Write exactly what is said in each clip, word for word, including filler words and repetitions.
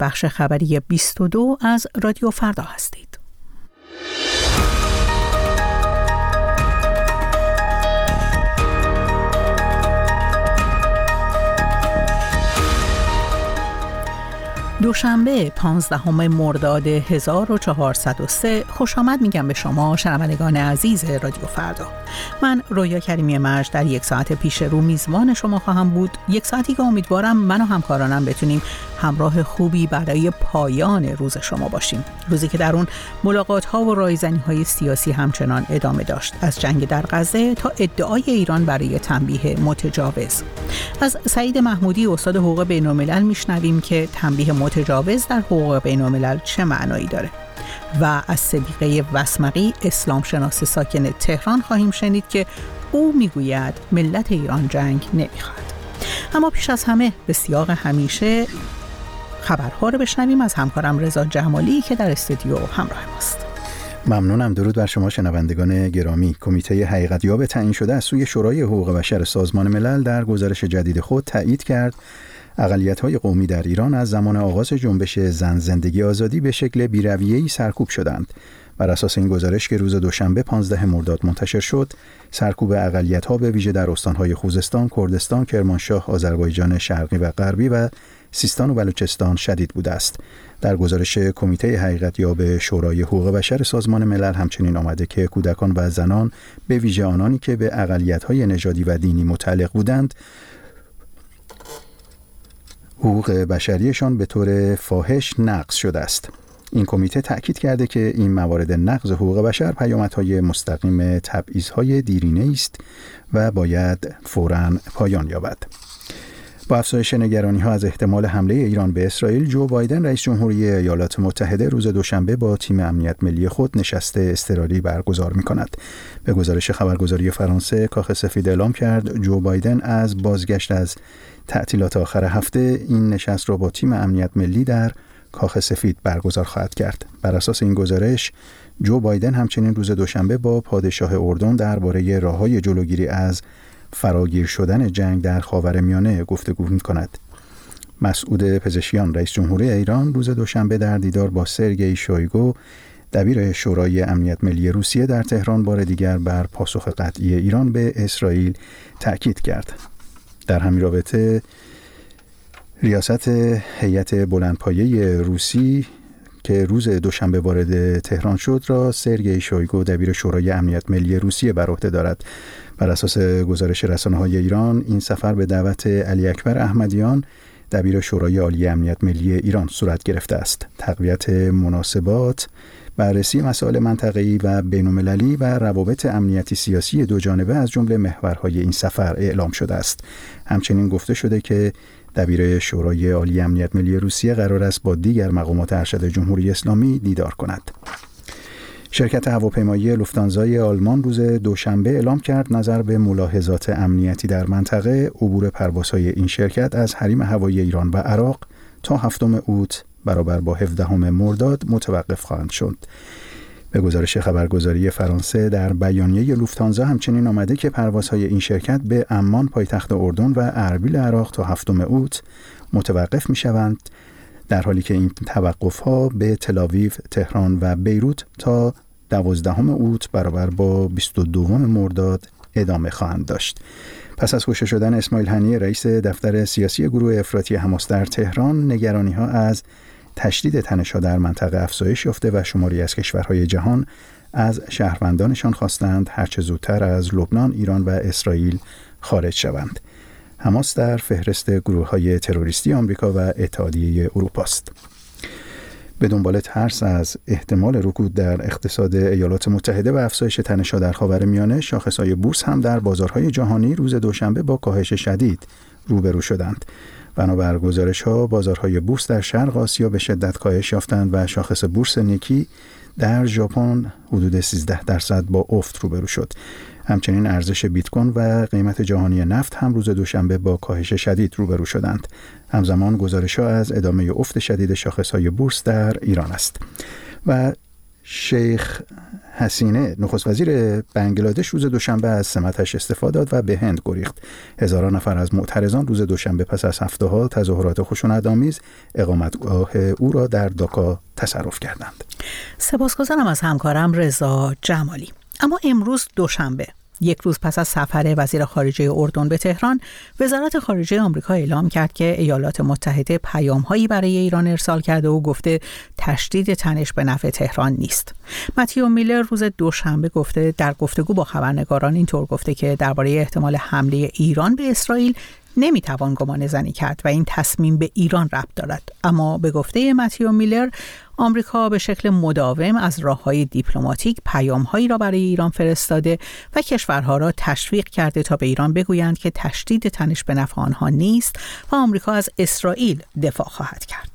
بخش خبری بیست و دو از رادیو فردا هستید. دوشنبه پانزدهم مرداد هزار و چهارصد و سه، خوش آمد میگم به شما شنوندگان عزیز رادیو فردا. من رویا کریمی مرج در یک ساعت پیش رو میزبان شما خواهم بود، یک ساعتی که امیدوارم من و همکارانم بتونیم همراه خوبی برای پایان روز شما باشیم، روزی که در اون ملاقات ها و رایزنی های سیاسی همچنان ادامه داشت، از جنگ در غزه تا ادعای ایران برای تنبیه متجاوز. از سعید محمودی استاد حقوق بین الملل میشنویم که تنبیه متجاوز در حقوق بین الملل چه معنایی داره و از صدیقه وسمقی اسلام شناس ساکن تهران خواهیم شنید که او میگوید ملت ایران جنگ نمیخواد. اما پیش از همه به سیاق همیشه خبرها رو بشنویم از همکارم رضا جمالی که در استودیو همراه ماست. ممنونم. درود بر شما شنوندگان گرامی. کمیته حقیقت‌یاب تعیین شده از سوی شورای حقوق بشر سازمان ملل در گزارش جدید خود تایید کرد اقلیت‌های قومی در ایران از زمان آغاز جنبش زن زندگی آزادی به شکل بی‌رویه‌ای سرکوب شدند. بر اساس این گزارش که روز دوشنبه پانزدهم مرداد منتشر شد، سرکوب اقلیت‌ها به ویژه در استان‌های خوزستان، کردستان، کرمانشاه، آذربایجان شرقی و غربی و سیستان و بلوچستان شدید بوده است. در گزارش کمیته حقیقت‌یاب شورای حقوق بشر سازمان ملل همچنین آمده که کودکان و زنان به ویژه آنانی که به اقلیت‌های نژادی و دینی متعلق بودند، حقوق بشریشان به طور فاحش نقض شده است. این کمیته تأکید کرده که این موارد نقض حقوق بشر پیامدهای مستقیم تبعیض‌های دیرینه است و باید فوراً پایان یابد. با افزایش نگرانی‌ها از احتمال حمله ایران به اسرائیل، جو بایدن رئیس جمهوری ایالات متحده روز دوشنبه با تیم امنیت ملی خود نشست اضطراری برگزار می‌کند. به گزارش خبرگزاری فرانسه، کاخ سفید اعلام کرد جو بایدن از بازگشت از تعطیلات آخر هفته این نشست را با تیم امنیت ملی در کاخ سفید برگزار خواهد کرد. بر اساس این گزارش، جو بایدن همچنین روز دوشنبه با پادشاه اردن درباره راه‌های جلوگیری از فراگیر شدن جنگ در خاورمیانه گفتگو می‌کند. مسعود پزشکیان رئیس جمهوری ایران روز دوشنبه در دیدار با سرگئی شویگو دبیر شورای امنیت ملی روسیه در تهران بار دیگر بر پاسخ قطعی ایران به اسرائیل تأکید کرد. در همین رابطه ریاست هیئت بلندپایه روسی که روز دوشنبه وارد تهران شد را سرگئی شویگو دبیر شورای امنیت ملی روسیه بر عهده دارد. بر اساس گزارش رسانه‌های ایران، این سفر به دعوت علی اکبر احمدیان دبیر شورای عالی امنیت ملی ایران صورت گرفته است. تقویت مناسبات، بررسی مسائل منطقه‌ای و بین‌المللی و روابط امنیتی سیاسی دو جانبه از جمله محورهای این سفر اعلام شده است. همچنین گفته شده که دبیر شورای عالی امنیت ملی روسیه قرار است با دیگر مقامات ارشد جمهوری اسلامی دیدار کند. شرکت هواپیمایی لوفتانزای آلمان روز دوشنبه اعلام کرد نظر به ملاحظات امنیتی در منطقه، عبور پروازهای این شرکت از حریم هوایی ایران و عراق تا هفتم اوت برابر با هفدهم مرداد متوقف خواهند شد. به گزارش خبرگزاری فرانسه، در بیانیه لوفتانزا همچنین آمده که پروازهای این شرکت به عمان پایتخت اردن و اربیل عراق تا هفتم اوت متوقف می شوند، در حالی که این توقف‌ها به تل‌آویو، تهران و بیروت تا دوازدهم اوت برابر با بیست و دوم مرداد ادامه خواهند داشت. پس از کشته شدن اسماعیل هنیه رئیس دفتر سیاسی گروه افراطی حماس در تهران، نگرانی‌ها از تشدید تنش‌ها در منطقه افزایش یافته و شماری از کشورهای جهان از شهروندانشان خواستند هرچه زودتر از لبنان، ایران و اسرائیل خارج شوند. حماس در فهرست گروه‌های تروریستی آمریکا و اتحادیه اروپا است. به دنبال ترس از احتمال رکود در اقتصاد ایالات متحده و افزایش تنش‌ها در خاورمیانه، شاخص‌های بورس هم در بازارهای جهانی روز دوشنبه با کاهش شدید روبرو شدند. بنابر گزارش‌ها، بازارهای بورس در شرق آسیا به شدت کاهش یافتند و شاخص بورس نیکی در ژاپن حدود سیزده درصد با افت روبرو شد. همچنین ارزش بیت کوین و قیمت جهانی نفت هم روز دوشنبه با کاهش شدید روبرو شدند. همزمان گزارش‌ها از ادامه افت شدید شاخص‌های بورس در ایران است. و شیخ حسینه نخست وزیر بنگلادش روز دوشنبه از سمتش استعفا داد و به هند گریخت. هزاران نفر از معترضان روز دوشنبه پس از هفته‌ها تظاهرات خشونت‌آمیز اقامتگاه او را در داکا تصرف کردند. سپاسگزارم از همکارم رضا جمالی. اما امروز دوشنبه، یک روز پس از سفر وزیر خارجه اردن به تهران، وزارت خارجه آمریکا اعلام کرد که ایالات متحده پیام‌هایی برای ایران ارسال کرده و گفته تشدید تنش به نفع تهران نیست. متیو میلر روز دوشنبه گفته در گفتگو با خبرنگاران اینطور گفته که درباره احتمال حمله ایران به اسرائیل نمیتوان گمان زنی کرد و این تصمیم به ایران ربط دارد. اما به گفته متیو میلر، آمریکا به شکل مداوم از راه‌های دیپلماتیک پیام‌هایی را برای ایران فرستاده و کشورها را تشویق کرده تا به ایران بگویند که تشدید تنش به نفع آنها نیست و آمریکا از اسرائیل دفاع خواهد کرد.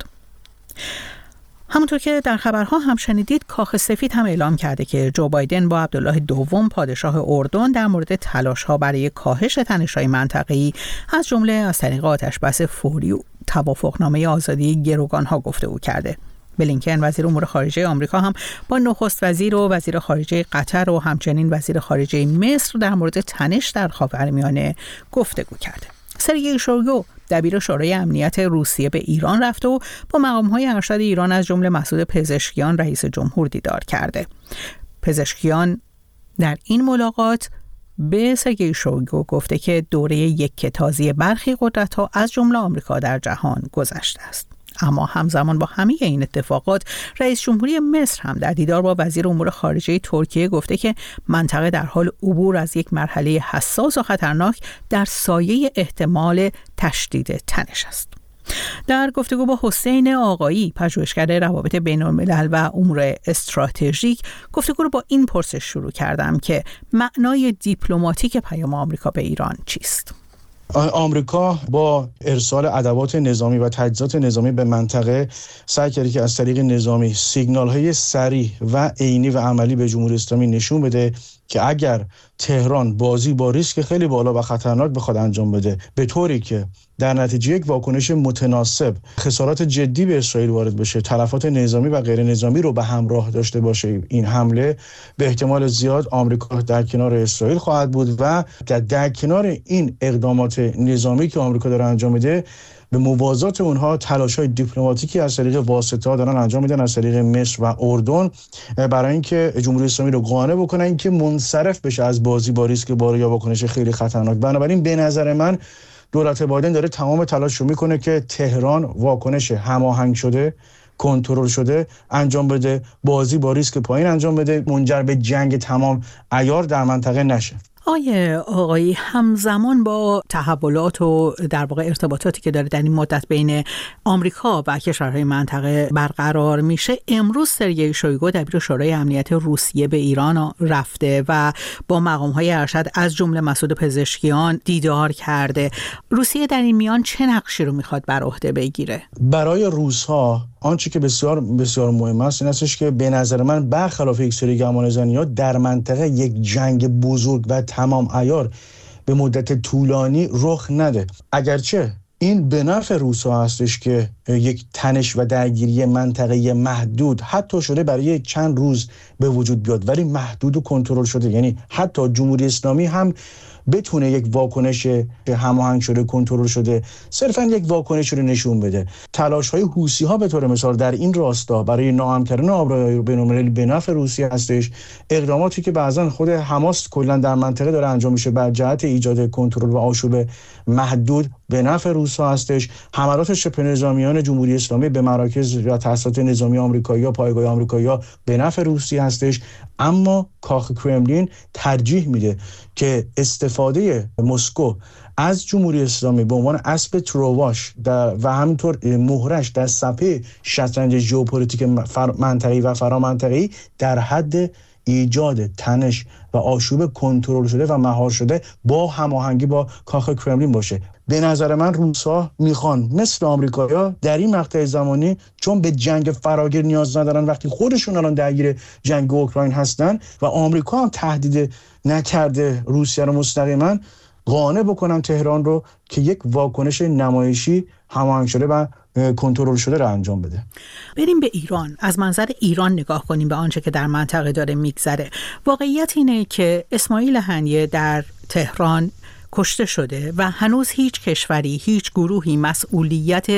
همونطور که در خبرها هم شنیدید، کاخ سفید هم اعلام کرده که جو بایدن با عبدالله دوم پادشاه اردن در مورد تلاش‌ها برای کاهش تنش‌های منطقه‌ای از جمله از طریق آتش‌بس فوری و توافقنامه آزادی گروگان‌ها گفتگو کرده. بلینکن وزیر امور خارجه آمریکا هم با نخست وزیر و وزیر خارجه قطر و همچنین وزیر خارجه مصر در مورد تنش در خاورمیانه گفتگو کرده. سرگئی شویگو دبیر شورای امنیت روسیه به ایران رفته و با مقام‌های ارشد ایران از جمله مسعود پزشکیان رئیس جمهور دیدار کرده. پزشکیان در این ملاقات به سرگئی شویگو گفته که دوره یکتازی برخی قدرت‌ها از جمله آمریکا در جهان گذشته است. اما همزمان با همه این اتفاقات، رئیس جمهوری مصر هم در دیدار با وزیر امور خارجه ترکیه گفته که منطقه در حال عبور از یک مرحله حساس و خطرناک در سایه احتمال تشدید تنش است. در گفتگو با حسین آقایی، پژوهشگر روابط بین‌الملل و امور استراتژیک، گفتگو رو با این پرسش شروع کردم که معنای دیپلماتیک پیام آمریکا به ایران چیست؟ آمریکا با ارسال ادوات نظامی و تجهیزات نظامی به منطقه سعی کرده که از طریق نظامی سیگنال‌های سریع و عینی و عملی به جمهوری اسلامی نشون بده که اگر تهران بازی با ریسک خیلی بالا و خطرناک بخواد انجام بده، به طوری که در نتیجه یک واکنش متناسب خسارات جدی به اسرائیل وارد بشه، تلفات نظامی و غیر نظامی رو به همراه داشته باشه، این حمله به احتمال زیاد آمریکا در کنار اسرائیل خواهد بود و در, در کنار این اقدامات نظامی که آمریکا داره انجام میده، به موازات اونها تلاش‌های دیپلماتیکی از طریق واسطه‌ها دارن انجام میدن، از طریق مصر و اردن، برای اینکه جمهوری اسلامی رو قانع بکنن اینکه منصرف بشه از بازی با ریسک بالا یا واکنش خیلی خطرناک. بنابراین به نظر من دولت بایدن داره تمام تلاش رو میکنه که تهران واکنش هماهنگ شده، کنترل شده انجام بده، بازی با ریسک پایین انجام بده، منجر به جنگ تمام عیار در منطقه نشه. آیه آقایی، همزمان با تحولات و در واقع ارتباطاتی که داره در این مدت بین آمریکا و کشورهای منطقه برقرار میشه، امروز سرگئی شویگو دبیر شورای امنیت روسیه به ایران رفته و با مقام‌های ارشد از جمله مسعود پزشکیان دیدار کرده. روسیه در این میان چه نقشی رو میخواد بر عهده بگیره؟ برای روس‌ها آنچه که بسیار بسیار مهم است این استش که به نظر من برخلاف یک سری گمانه‌زنی‌ها در منطقه یک جنگ بزرگ و تمام عیار به مدت طولانی رخ نده. اگرچه این به نفع روس‌ها هستش که یک تنش و درگیری منطقه‌ای محدود حتی شده برای چند روز به وجود بیاد، ولی محدود و کنترل شده، یعنی حتی جمهوری اسلامی هم بتونه یک واکنش هماهنگ شده، کنترل شده، صرفا یک واکنش رو نشون بده. تلاش‌های حوثی‌ها به طور مثال در این راستا برای ناامن کردن آبراهای بین‌المللی به نفع روسیه هستش. اقداماتی که بعضا خود حماس کلا در منطقه داره انجام میشه بر جهت ایجاد کنترل و آشوب محدود به نفع روس‌ها هستش. حملات شبه نظامیان جمهوری اسلامی به مراکز یا تأسیسات نظامی آمریکایی یا پایگاه آمریکایی به نفع روسیه هستش. اما کاخ کرملین ترجیح میده که استفاده مسکو از جمهوری اسلامی به عنوان اسب ترواش و همینطور مهرش در صفحه شطرنج ژئوپلیتیک منطقه‌ای و فرامنطقه‌ای در حد ایجاد تنش و آشوب کنترل شده و مهار شده با هماهنگی با کاخ کرملین باشه. به نظر من روس‌ها میخوان مثل آمریکایی‌ها در این مقطع زمانی، چون به جنگ فراگیر نیاز ندارن وقتی خودشون الان درگیر جنگ اوکراین هستن و آمریکا هم تهدید نکرده روسیه رو مستقیما، قانع بکنن تهران رو که یک واکنش نمایشی هماهنگ شده و کنترل شده را انجام بده. بریم به ایران. از منظر ایران نگاه کنیم به آنچه که در منطقه داره میگذره. واقعیت اینه که اسماعیل هنیه در تهران کشته شده و هنوز هیچ کشوری، هیچ گروهی مسئولیت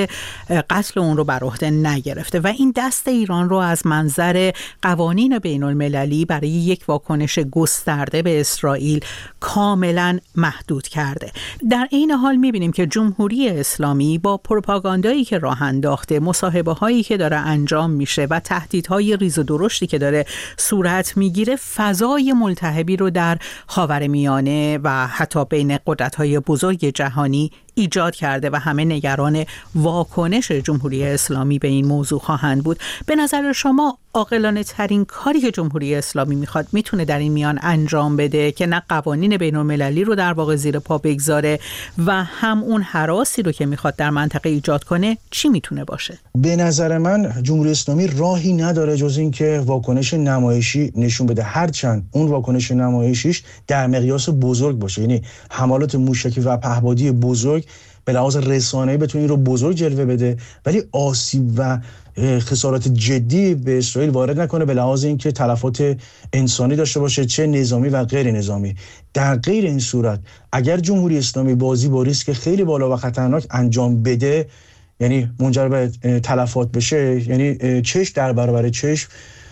قتل اون رو بر عهده نگرفته و این دست ایران رو از منظر قوانین بین المللی برای یک واکنش گسترده به اسرائیل کاملا محدود کرده. در این حال میبینیم که جمهوری اسلامی با پروپاگاندایی که راه انداخته، مصاحبه هایی که داره انجام میشه و تهدیدهای ریز و درشتی که داره صورت میگیره، فضای ملتهبی رو در خاورمیانه و حتی بین قدرت‌های بزرگ جهانی ایجاد کرده و همه نگران واکنش جمهوری اسلامی به این موضوع خواهند بود. به نظر شما عاقلانه ترین کاری که جمهوری اسلامی میخواد میتونه در این میان انجام بده که نه قوانین بین المللی رو در واقع زیر پا بگذاره و هم اون هراسی رو که میخواد در منطقه ایجاد کنه چی میتونه باشه؟ به نظر من جمهوری اسلامی راهی نداره جز این که واکنش نمایشی نشون بده، هرچند اون واکنش نمایشیش در مقیاس بزرگ باشه، یعنی حملات موشکی و پهپادی بزرگ به لحاظ رسانه‌ای بتونه این رو بزرگ جلوه بده، ولی آسیب و خسارات جدی به اسرائیل وارد نکنه به لحاظ اینکه تلفات انسانی داشته باشه، چه نظامی و غیر نظامی. در غیر این صورت اگر جمهوری اسلامی بازی با ریسک خیلی بالا و خطرناک انجام بده، یعنی منجر به تلفات بشه، یعنی چشم در برابر چشم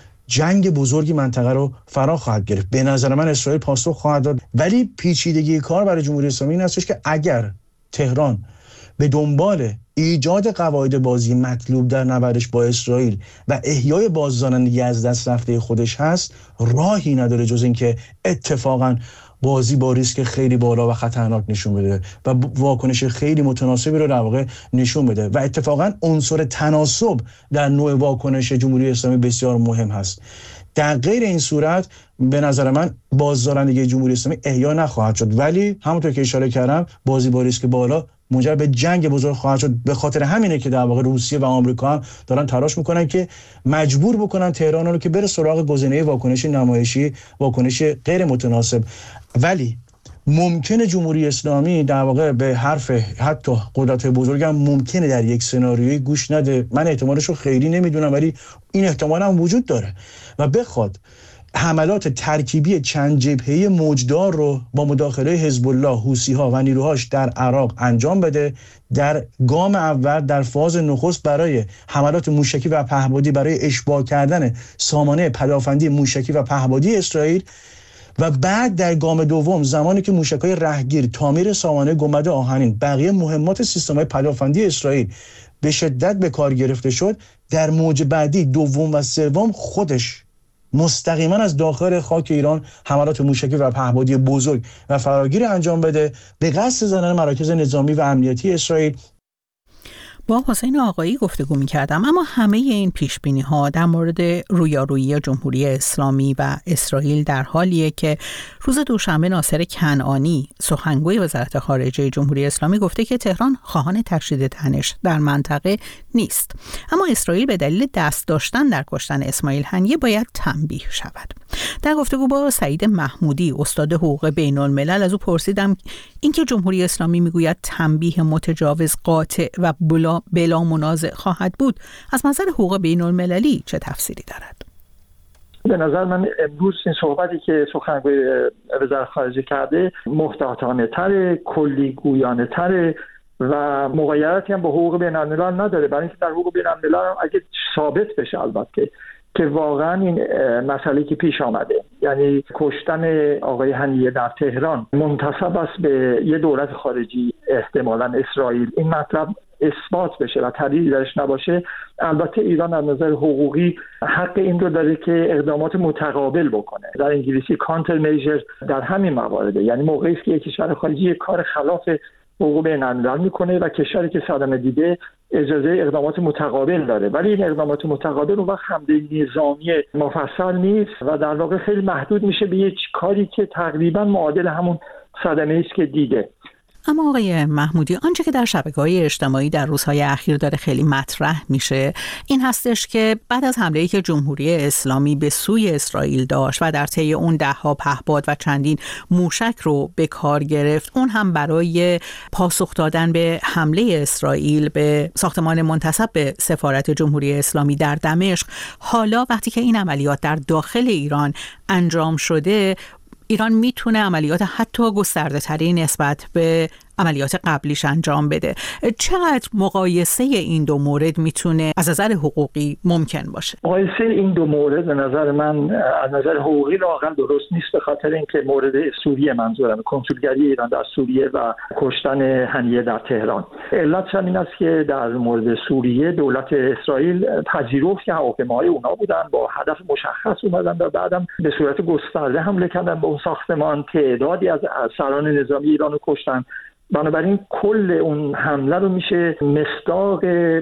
جنگ بزرگی منطقه رو فرا خواهد گرفت. به نظر من اسرائیل پاسخ خواهد داد، ولی پیچیدگی کار برای جمهوری اسلامی این هستش که اگر تهران به دنبال ایجاد قواعد بازی مطلوب در نبردش با اسرائیل و احیای بازدارندگی از دست رفته خودش هست، راهی نداره جز اینکه اتفاقاً بازی با ریسک خیلی بالا و خطرناک نشون بده و واکنش خیلی متناسبی رو در واقع نشون بده و اتفاقاً عنصر تناسب در نوع واکنش جمهوری اسلامی بسیار مهم هست. در غیر این صورت به نظر من بازدارندگی جمهوری اسلامی احیا نخواهد شد، ولی همونطور که اشاره کردم بازی با ریسک بالا منجر به جنگ بزرگ خواهد شد. به خاطر همینه که در واقع روسیه و آمریکا هم دارن تلاش میکنن که مجبور بکنن تهران رو که بره سراغ گزینه واکنش نمایشی، واکنش غیر متناسب. ولی ممکنه جمهوری اسلامی در واقع به حرف حتی قدرت بزرگ هم ممکنه در یک سناریوی گوش نده. من احتمالش رو خیلی نمیدونم، ولی این احتمال هم وجود داره و بخواد حملات ترکیبی چند جبهه‌ای موجدار رو با مداخله حزب الله، حوثی‌ها و نیروهاش در عراق انجام بده. در گام اول در فاز نخست برای حملات موشکی و پهپادی برای اشباع کردن سامانه پدافندی موشکی و پهپادی اسرائیل و بعد در گام دوم زمانی که موشک‌های رهگیر، تعمیر سامانه گنبد آهنین، بقیه مهمات سیستم‌های پدافندی اسرائیل به شدت به کار گرفته شد، در موج بعدی دوم و سوم خودش مستقیما از داخل خاک ایران حملات موشکی و پهپادی بزرگ و فراگیر انجام بده به قصد زدن مراکز نظامی و امنیتی اسرائیل. با حسین آقایی گفتگو می‌کردم، اما همه این پیش‌بینی‌ها در مورد رویارویی جمهوری اسلامی و اسرائیل در حالیه که روز دوشنبه ناصر کنعانی سخنگوی وزارت خارجه جمهوری اسلامی گفته که تهران خواهان تشدید تنش در منطقه نیست، اما اسرائیل به دلیل دست داشتن در کشتن اسماعیل هنیه باید تنبیه شود. در گفتگو با سعید محمودی استاد حقوق بین الملل از او پرسیدم اینکه جمهوری اسلامی میگوید تنبیه متجاوز قاطع و بلا بلا منازع خواهد بود، از نظر حقوق بین المللی چه تفسیری دارد؟ به نظر من امروز این صحبتی که سخنگوی وزارت خارجه کرده محتاطانه تره، کلی گویانه تره و مغایرتی هم با حقوق بین الملل نداره، برای اینکه در حقوق بین الملل اگه ثابت بشه البته که واقعا این مسئله که پیش آمده، یعنی کشتن آقای هنیه در تهران منتسب است به یه دولت خارجی احتمالاً اسرائیل، این مطلب اثبات بشه و تردیدی درش نباشه، البته ایران از نظر حقوقی حق این رو داره که اقدامات متقابل بکنه. در انگلیسی کانتر میجر در همین موارده، یعنی موقعی است که یک کشور خارجی کار خلاف حقوق بین الملل میکنه و کشوری که صدمه دیده اجازه اقدامات متقابل داره، ولی این اقدامات متقابل اون وقت حمله نظامی مفصل نیست و در واقع خیلی محدود میشه به یک کاری که تقریبا معادل همون صدمه است که دیده. اما آقای محمودی، آنچه که در شبکه‌های اجتماعی در روزهای اخیر داره خیلی مطرح میشه این هستش که بعد از حمله‌ای که جمهوری اسلامی به سوی اسرائیل داشت و در طی اون ده‌ها پهپاد و چندین موشک رو به کار گرفت، اون هم برای پاسخ دادن به حمله اسرائیل به ساختمان منتسب به سفارت جمهوری اسلامی در دمشق، حالا وقتی که این عملیات در داخل ایران انجام شده، ایران میتونه عملیات حتی گسترده تری نسبت به عملیات قبلیش انجام بده. چقدر مقایسه این دو مورد میتونه از نظر حقوقی ممکن باشه؟ مقایسه این دو مورد به نظر من از نظر حقوقی واقعا درست نیست، به خاطر اینکه مورد سوریه منظورم کنسولگری ایران در سوریه و کشتن هنیه در تهران. علتش این است که در مورد سوریه دولت اسرائیل پذیرفت که هواپیماهای اونا بودن، با هدف مشخص اومدن و بعدم به صورت گسترده حمله کردن به اون ساختمان، تعدادی از سران نظامی ایران رو کشتن. بنابراین کل اون حمله رو میشه مصداق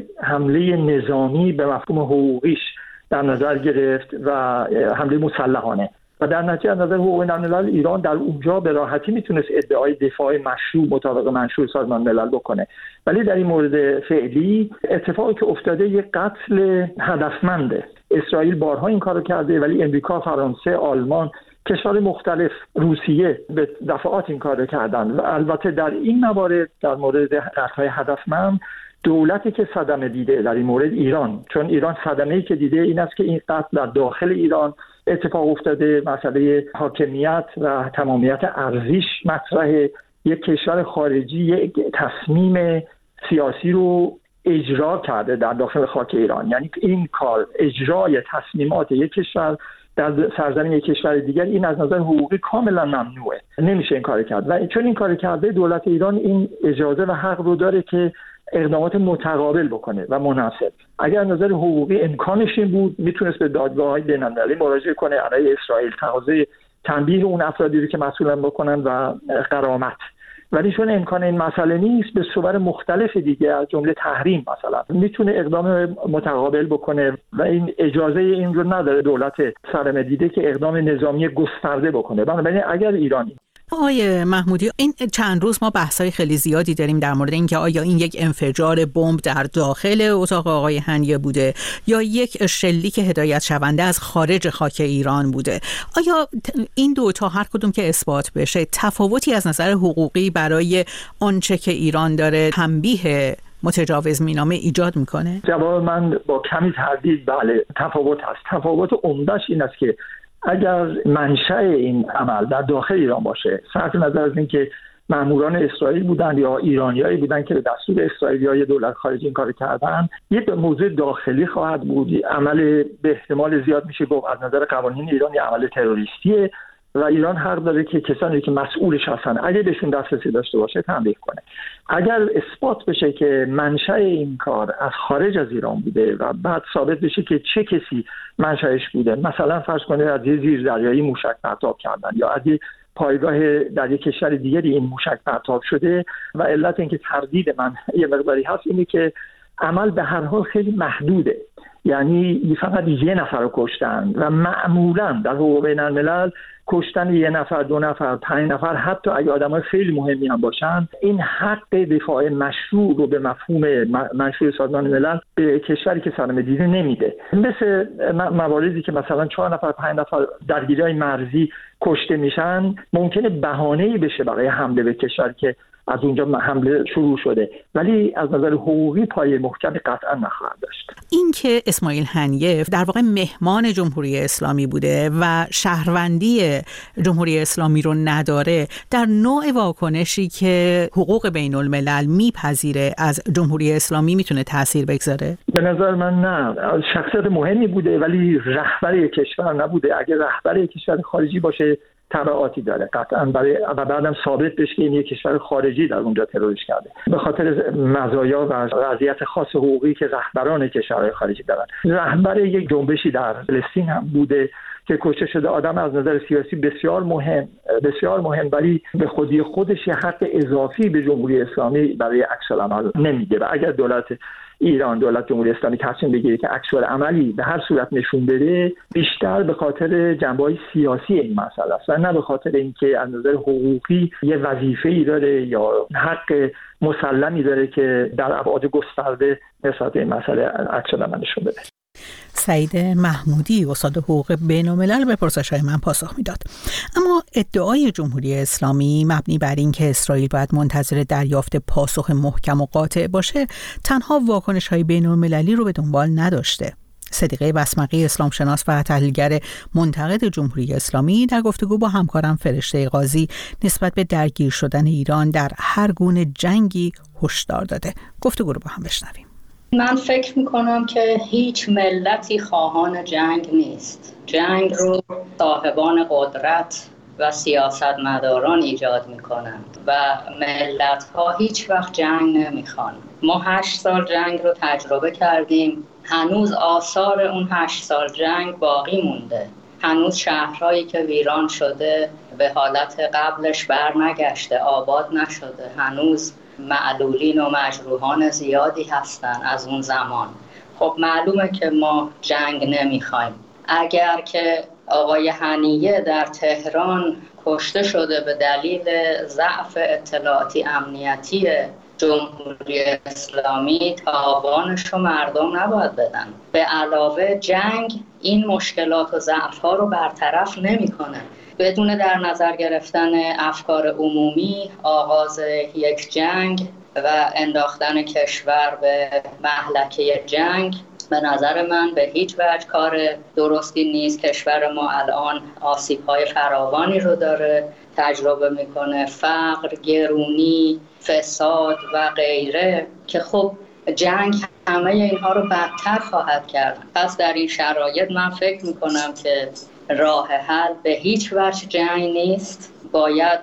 حمله نظامی به مفهوم حقوقیش در نظر گرفت و حمله مسلحانه، و در نتیجه از نظر حقوق بین‌الملل ایران در اونجا به راحتی میتونست ادعای دفاع مشروع مطابق منشور سازمان ملل بکنه. ولی در این مورد فعلی اتفاقی که افتاده یک قتل هدفمنده. اسرائیل بارها این کارو کرده، ولی امریکا، فرانسه، آلمان، کشور مختلف، روسیه به دفعات این کار کردن. و البته در این موارد، در مورد قتل‌های هدفمند، دولتی که صدمه دیده در این مورد ایران، چون ایران صدمه‌ای که دیده این است که این قتل در داخل ایران اتفاق افتاده، مسئله حاکمیت و تمامیت ارضیش مطرح، یک کشور خارجی یک تصمیم سیاسی رو اجرا کرده در داخل خاک ایران. یعنی این کار، اجرای تصمیمات یک کشور در سرزمین یک کشور دیگر، این از نظر حقوقی کاملا ممنوعه، نمیشه این کار کرد. و چون این کار کرده، دولت ایران این اجازه و حق رو داره که اقدامات متقابل بکنه و مناسب. اگر از نظر حقوقی امکانش این بود، میتونست به دادگاه‌های بین‌المللی مراجعه کنه علیه اسرائیل، تقاضای تنبیه اون افرادی رو که مسئولن بکنن و غرامت. ولی چون امکان این مسئله نیست، به صور مختلف دیگه از جمله تحریم مثلا میتونه اقدام متقابل بکنه و این اجازه این رو نداره دولت صدمه دیده که اقدام نظامی گسترده بکنه. بنابراین اگر ایران آقای محمودی، این چند روز ما بحث‌های خیلی زیادی داریم در مورد اینکه آیا این یک انفجار بمب در داخل اتاق آقای هنیه بوده یا یک شلیک هدایت شونده از خارج خاک ایران بوده. آیا این دو تا هر کدوم که اثبات بشه تفاوتی از نظر حقوقی برای آنچه که ایران داره تنبیه متجاوز مینامه ایجاد میکنه؟ جواب من با کمی تردید بله، تفاوت هست. تفاوت عمده‌اش این است که اگر منشأ این عمل در داخل ایران باشه، صرف نظر از اینکه ماموران اسرائیل بودن یا ایرانیایی بودن که به دستور اسرائیلی‌های دولت خارجی این کار کردن، یک موضوع داخلی خواهد بود. عمل به احتمال زیاد میشه گفت از نظر قوانین ایران یه عمل تروریستیه و ایران حق داره که کسانی که مسئولش هستن اگه بهشون دسترسی داشته باشه تنبیه کنه. اگر اثبات بشه که منشأ این کار از خارج از ایران بوده و بعد ثابت بشه که چه کسی منشأش بوده، مثلا فرض کنید از یه زیردریایی موشک پرتاب کردن یا از یه پایگاه در یک کشور دیگری این موشک پرتاب شده و علت اینکه تردید من یه مقداری هست اینه که عمل به هر حال خیلی محدوده، یعنی فقط یه نفر رو کشتن و معمولا در حقوق بین‌الملل کشتن یه نفر، دو نفر، پنج نفر، حتی اگه آدمای خیلی مهمی هم باشن، این حق دفاع مشروع رو به مفهوم منشور سازمان ملل به کشوری که صدمه دیده نمیده. مثل مواردی که مثلا چهار نفر، پنج نفر درگیری‌های مرزی کشته میشن، ممکنه بهانه‌ای بشه برای حمله به کشوری که از اونجا حمله شروع شده، ولی از نظر حقوقی پایه محکمی قطعا نخواهد داشت. این که اسماعیل هنیه در واقع مهمان جمهوری اسلامی بوده و شهروندی جمهوری اسلامی رو نداره، در نوع واکنشی که حقوق بین الملل میپذیره از جمهوری اسلامی میتونه تأثیر بگذاره؟ به نظر من نه. شخصیت مهمی بوده ولی رهبر یک کشور نبوده. اگه رهبر یک کشور خارجی باشه تبعاتی داره قطعا، برای و بعدم ثابت بشه که این یک کشور خارجی در اونجا تروریسم کرده به خاطر مزایا و وضعیت خاص حقوقی که رهبران کشورهای خارجی دارن. رهبر یک جنبشی در فلسطین هم بوده که کشته شده. آدم از نظر سیاسی بسیار مهم بسیار مهم ولی به خودی خودش حق اضافی به جمهوری اسلامی برای عکس العمل نمیده و اگر دولت ایران، دولت جمهوری اسلامی تصمیم بگیره که عکس العملی به هر صورت نشون بده، بیشتر به خاطر جنبه‌های سیاسی این مسئله است و نه به خاطر اینکه از نظر حقوقی یه وظیفه‌ای داره یا حق مسلمی داره که در ابعاد گسترده نسبت به این مسئله عکس العمل نشون بده. سعید محمودی استاد حقوق بین‌الملل به پرسش‌های من پاسخ میداد. اما ادعای جمهوری اسلامی مبنی بر این که اسرائیل باید منتظر دریافت پاسخ محکم و قاطع باشه، تنها واکنش‌های بین‌المللی رو به دنبال نداشته. صدیقه بسمقی، اسلام شناس و تحلیلگر منتقد جمهوری اسلامی، در گفتگو با همکارم فرشته قاضی نسبت به درگیر شدن ایران در هر گونه جنگی هشدار داده. گفتگو رو با هم بشنویم. من فکر میکنم که هیچ ملتی خواهان جنگ نیست. جنگ رو صاحبان قدرت و سیاستمداران ایجاد میکنند و ملت ها هیچ وقت جنگ نمیخوان. ما هشت سال جنگ رو تجربه کردیم، هنوز آثار اون هشت سال جنگ باقی مونده. هنوز شهرهایی که ویران شده به حالت قبلش بر نگشته، آباد نشده. هنوز معلولین و مجروحان زیادی هستن از اون زمان. خب معلومه که ما جنگ نمیخوایم. اگر که آقای هنیه در تهران کشته شده به دلیل ضعف اطلاعاتی امنیتی جمهوری اسلامی، تاوانش رو مردم نباید بدن. به علاوه جنگ این مشکلات و ضعف‌ها رو برطرف نمی‌کنه. بدون در نظر گرفتن افکار عمومی، آغاز یک جنگ و انداختن کشور به مهلکه جنگ به نظر من به هیچ وجه کار درستی نیست. کشور ما الان آسیب‌های فراوانی رو داره تجربه میکنه، فقر، گرونی، فساد و غیره، که خب جنگ همه اینها رو بدتر خواهد کرد. پس در این شرایط من فکر میکنم که راه حل به هیچ وجه جنگ نیست. باید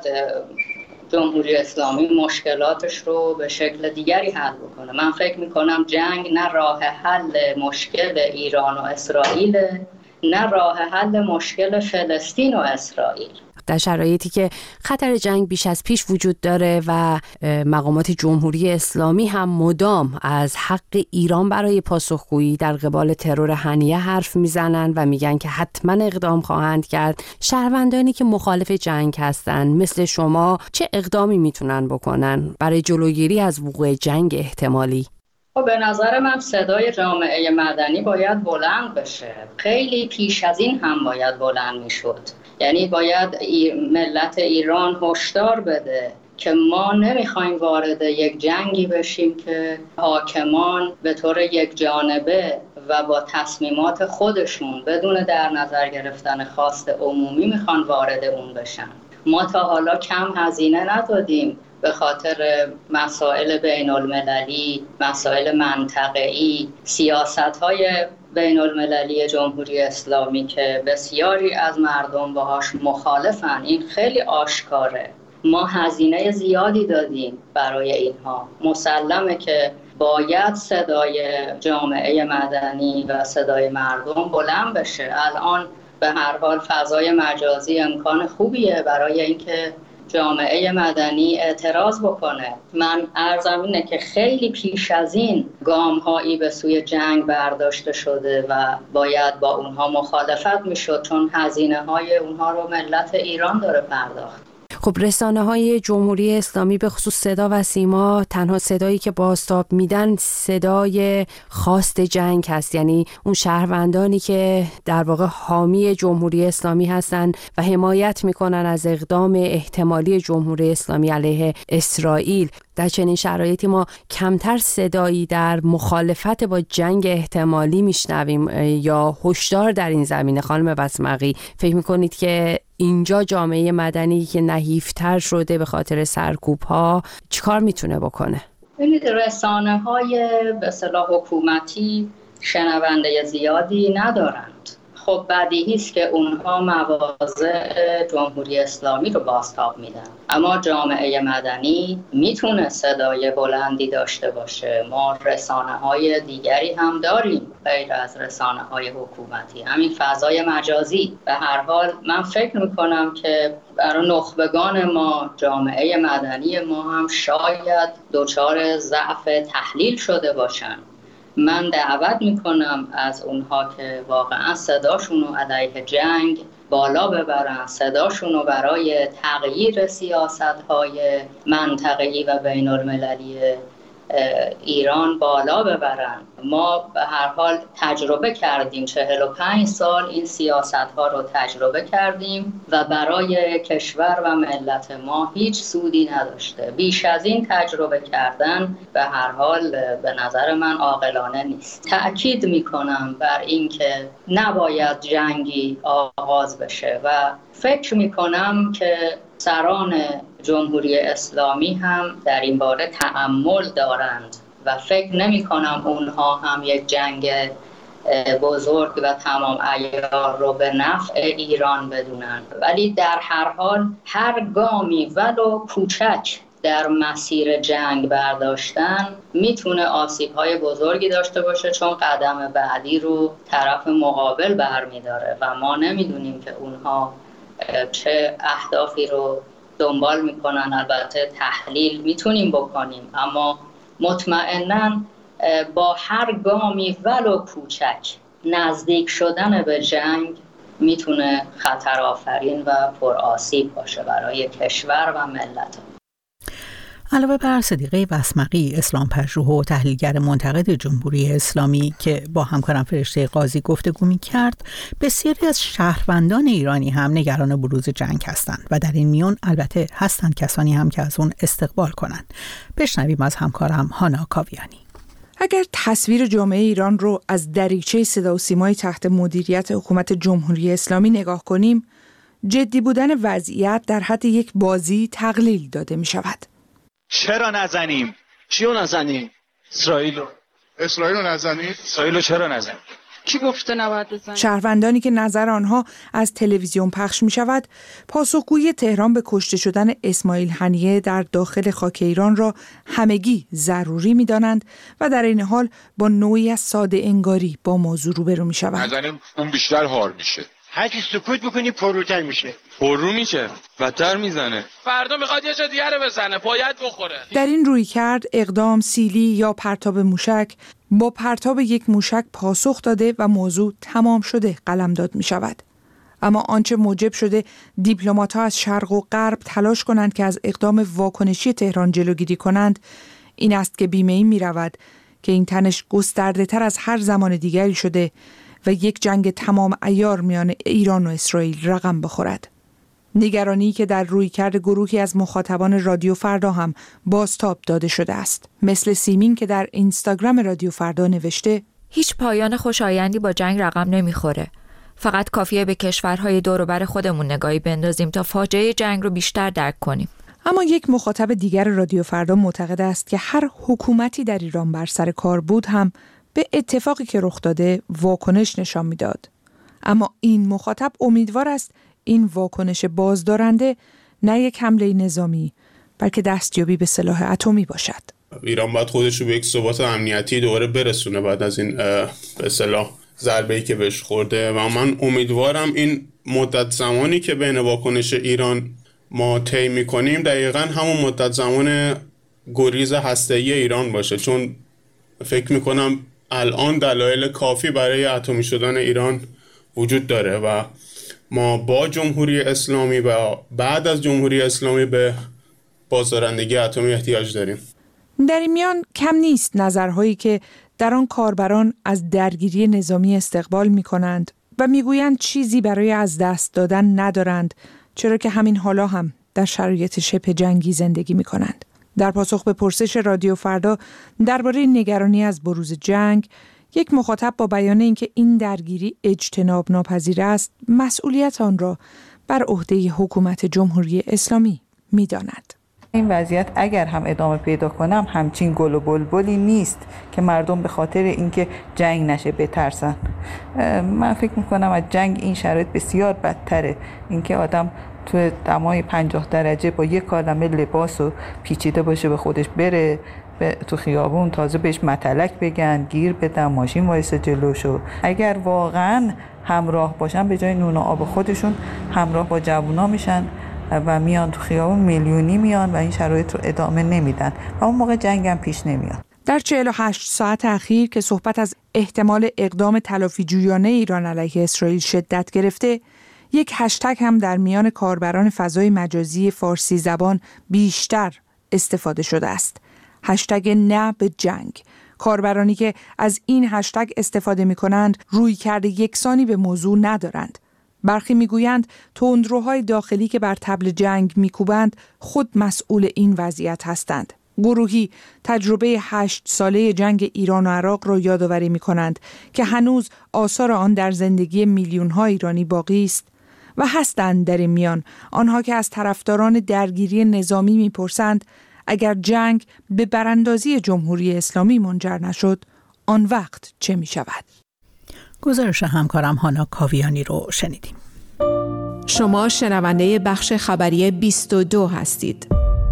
جمهوری اسلامی مشکلاتش رو به شکل دیگری حل بکنه. من فکر میکنم جنگ نه راه حل مشکل ایران و اسرائیل، نه راه حل مشکل فلسطین و اسرائیل. در شرایطی که خطر جنگ بیش از پیش وجود داره و مقامات جمهوری اسلامی هم مدام از حق ایران برای پاسخگویی در قبال ترور هنیه حرف میزنن و میگن که حتما اقدام خواهند کرد، شهروندانی که مخالف جنگ هستن مثل شما چه اقدامی میتونن بکنن برای جلوگیری از وقوع جنگ احتمالی؟ خب به نظر من صدای جامعه مدنی باید بلند بشه. خیلی پیش از این هم باید بلند میشد. یعنی باید ملت ایران هشدار بده که ما نمیخوایم وارد یک جنگی بشیم که حاکمان به طور یک جانبه و با تصمیمات خودشون بدون در نظر گرفتن خواست عمومی میخوان وارد اون بشن. ما تا حالا کم هزینه ندادیم به خاطر مسائل بین المللی، مسائل منطقه‌ای، سیاست‌های بین المللی جمهوری اسلامی که بسیاری از مردم باهاش مخالفن. این خیلی آشکاره. ما هزینه زیادی دادیم برای اینها. مسلمه که باید صدای جامعه مدنی و صدای مردم بلند بشه. الان به هر حال فضای مجازی امکان خوبیه برای اینکه جامعه مدنی اعتراض بکنه. من عرضم اینه که خیلی پیش از این گام‌هایی به سوی جنگ برداشته شده و باید با اونها مخالفت میشد، چون هزینه‌های اونها رو ملت ایران داره پرداخت. خب رسانه‌های جمهوری اسلامی به خصوص صدا و سیما تنها صدایی که بازتاب میدن صدای خواست جنگ هست، یعنی اون شهروندانی که در واقع حامی جمهوری اسلامی هستن و حمایت میکنن از اقدام احتمالی جمهوری اسلامی علیه اسرائیل. در چنین شرایطی ما کمتر صدایی در مخالفت با جنگ احتمالی میشنویم یا هشدار در این زمینه. خانم بسمقی، فکر میکنید که اینجا جامعه مدنی که نحیفتر شده به خاطر سرکوب‌ها چیکار میتونه بکنه؟ ببینید رسانه‌های به اصطلاح حکومتی شنونده زیادی ندارند. خب بدیهی است که اونها مواضع جمهوری اسلامی رو بازتاب میدن، اما جامعه مدنی میتونه صدای بلندی داشته باشه. ما رسانه‌های دیگری هم داریم غیر از رسانه‌های حکومتی، همین فضای مجازی. به هر حال من فکر میکنم که برای نخبگان ما، جامعه مدنی ما هم شاید دچار ضعف تحلیل شده باشن من دعوت میکنم از اونها که واقعا صداشون رو علیه جنگ بالا ببرن، صداشون رو برای تغییر سیاست‌های منطقه‌ای و بین المللی ایران بالا ببرن. ما به هر حال تجربه کردیم، چهل و پنج سال این سیاست‌ها رو تجربه کردیم و برای کشور و ملت ما هیچ سودی نداشته. بیش از این تجربه کردن به هر حال به نظر من عاقلانه نیست. تأکید میکنم بر این که نباید جنگی آغاز بشه و فکر میکنم که سران جمهوری اسلامی هم در این باره تأمل دارند و فکر نمی کنم اونها هم یک جنگ بزرگ و تمام عیار رو به نفع ایران بدونن. ولی در هر حال هر گامی ولو کوچک در مسیر جنگ برداشتن میتونه آسیب‌های بزرگی داشته باشه، چون قدم بعدی رو طرف مقابل برمیداره و ما نمیدونیم که اونها چه اهدافی رو دنبال میکنن. البته تحلیل میتونیم بکنیم، اما مطمئناً با هر گامی ولو کوچک نزدیک شدن به جنگ میتونه خطر آفرین و پر آسیب باشه برای کشور و ملت. علاوه بر صدیقه بسمقی، اسلام پژوه و تحلیلگر منتقد جمهوری اسلامی که با همکارم فرشته قاضی گفتگو می‌کرد، بسیاری از شهروندان ایرانی هم نگران بروز جنگ هستند و در این میان البته هستند کسانی هم که از اون استقبال کنند. بشنویم از همکارم هانا کاویانی. اگر تصویر جامعه ایران رو از دریچه صدا و سیمای تحت مدیریت حکومت جمهوری اسلامی نگاه کنیم، جدی بودن وضعیت در حد یک بازی تقلیل داده می شود. چرا نزنیم؟ چیو نزنیم؟ اسرائیلو. اسرائیلو نزنیم؟ اسرائیلو چرا نزنیم؟ کی گفته نباید بزنیم؟ شهروندانی که نظر آنها از تلویزیون پخش می شود، پاسخگویی تهران به کشته شدن اسماعیل هنیه در داخل خاک ایران را همگی ضروری می دانند و در این حال با نوعی از ساده انگاری با موضوع روبرو می شوند. نزنیم اون بیشتر هار میشه. هرچی سکوت بکنی پروتر میشه. پرو میشه، بدتر میزنه. فردا میخواد یه جا دیگه رو بزنه، باید بخوره. در این رویکرد اقدام سیلی یا پرتاب موشک با پرتاب یک موشک پاسخ داده و موضوع تمام شده قلمداد می شود. اما آنچه موجب شده دیپلمات‌ها از شرق و غرب تلاش کنند که از اقدام واکنشی تهران جلوگیری کنند، این است که بیمه این می رود که این تنش گسترده تر از هر زمان دیگری شده و یک جنگ تمام عیار میان ایران و اسرائیل رقم بخورد. نگرانی که در رویکرد گروهی از مخاطبان رادیو فردا هم بازتاب داده شده است. مثل سیمین که در اینستاگرام رادیو فردا نوشته: هیچ پایان خوشایندی با جنگ رقم نمیخوره. فقط کافیه به کشورهای دور و بر خودمون نگاهی بندازیم تا فاجعه جنگ رو بیشتر درک کنیم. اما یک مخاطب دیگر رادیو فردا معتقد است که هر حکومتی در ایران بر سر کار بود هم به اتفاقی که رخ داده واکنش نشان میداد. اما این مخاطب امیدوار است این واکنش بازدارنده نه یک حمله نظامی بلکه دستیابی به سلاح اتمی باشد. ایران باید خودش رو به یک ثبات امنیتی دوباره برسونه بعد از این به اصطلاح ضربه‌ای که بهش خورده و من امیدوارم این مدت زمانی که بین واکنش ایران ما طی می‌کنیم دقیقاً همون مدت زمان گریز هسته‌ای ایران باشه، چون فکر می‌کنم الان دلایل کافی برای اتمی شدن ایران وجود داره و ما با جمهوری اسلامی و بعد از جمهوری اسلامی به بازدارندگی اتمی احتیاج داریم. در این میان کم نیست نظرهایی که در آن کاربران از درگیری نظامی استقبال می کنند و می گویند چیزی برای از دست دادن ندارند، چرا که همین حالا هم در شرایط شبه جنگی زندگی می کنند. در پاسخ به پرسش رادیو فردا درباره نگرانی از بروز جنگ، یک مخاطب با بیان اینکه این درگیری اجتناب ناپذیر است، مسئولیت آن را بر عهده حکومت جمهوری اسلامی می‌داند. این وضعیت اگر هم ادامه پیدا کنم همچین گل و بلبلی نیست که مردم به خاطر اینکه جنگ نشه بترسن. من فکر می‌کنم از جنگ این شرایط بسیار بدتره، اینکه آدم تو دمای پنجاه درجه با یک کالمه لباس و پیچیده باشه به خودش بره تو خیابون، تازه بهش متلک بگن، گیر بدن، ماشین وایسه جلوشو. اگر واقعا همراه باشن به جای نون و آب خودشون همراه با جوونا میشن و میان تو خیابون، میلیونی میان و این شرایط رو ادامه نمیدن و اون موقع جنگ هم پیش نمیاد. در چهل و هشت ساعت اخیر که صحبت از احتمال اقدام تلافی‌جویانه ایران علیه اسرائیل شدت گرفته، یک هشتگ هم در میان کاربران فضای مجازی فارسی زبان بیشتر استفاده شده است. هشتگ نه به جنگ. کاربرانی که از این هشتگ استفاده می کنند رویکرد یکسانی به موضوع ندارند. برخی می گویند تندروهای داخلی که بر طبل جنگ می کوبند خود مسئول این وضعیت هستند. گروهی تجربه هشت ساله جنگ ایران و عراق را یادآوری می کنند که هنوز آثار آن در زندگی میلیون‌ها ایرانی باقی است و هستند در این میان آنها که از طرفداران درگیری نظامی می پرسند اگر جنگ به براندازی جمهوری اسلامی منجر نشد، آن وقت چه می شود؟ گزارش همکارم هانا کاویانی رو شنیدیم. شما شنونده بخش خبری بیست و دو هستید.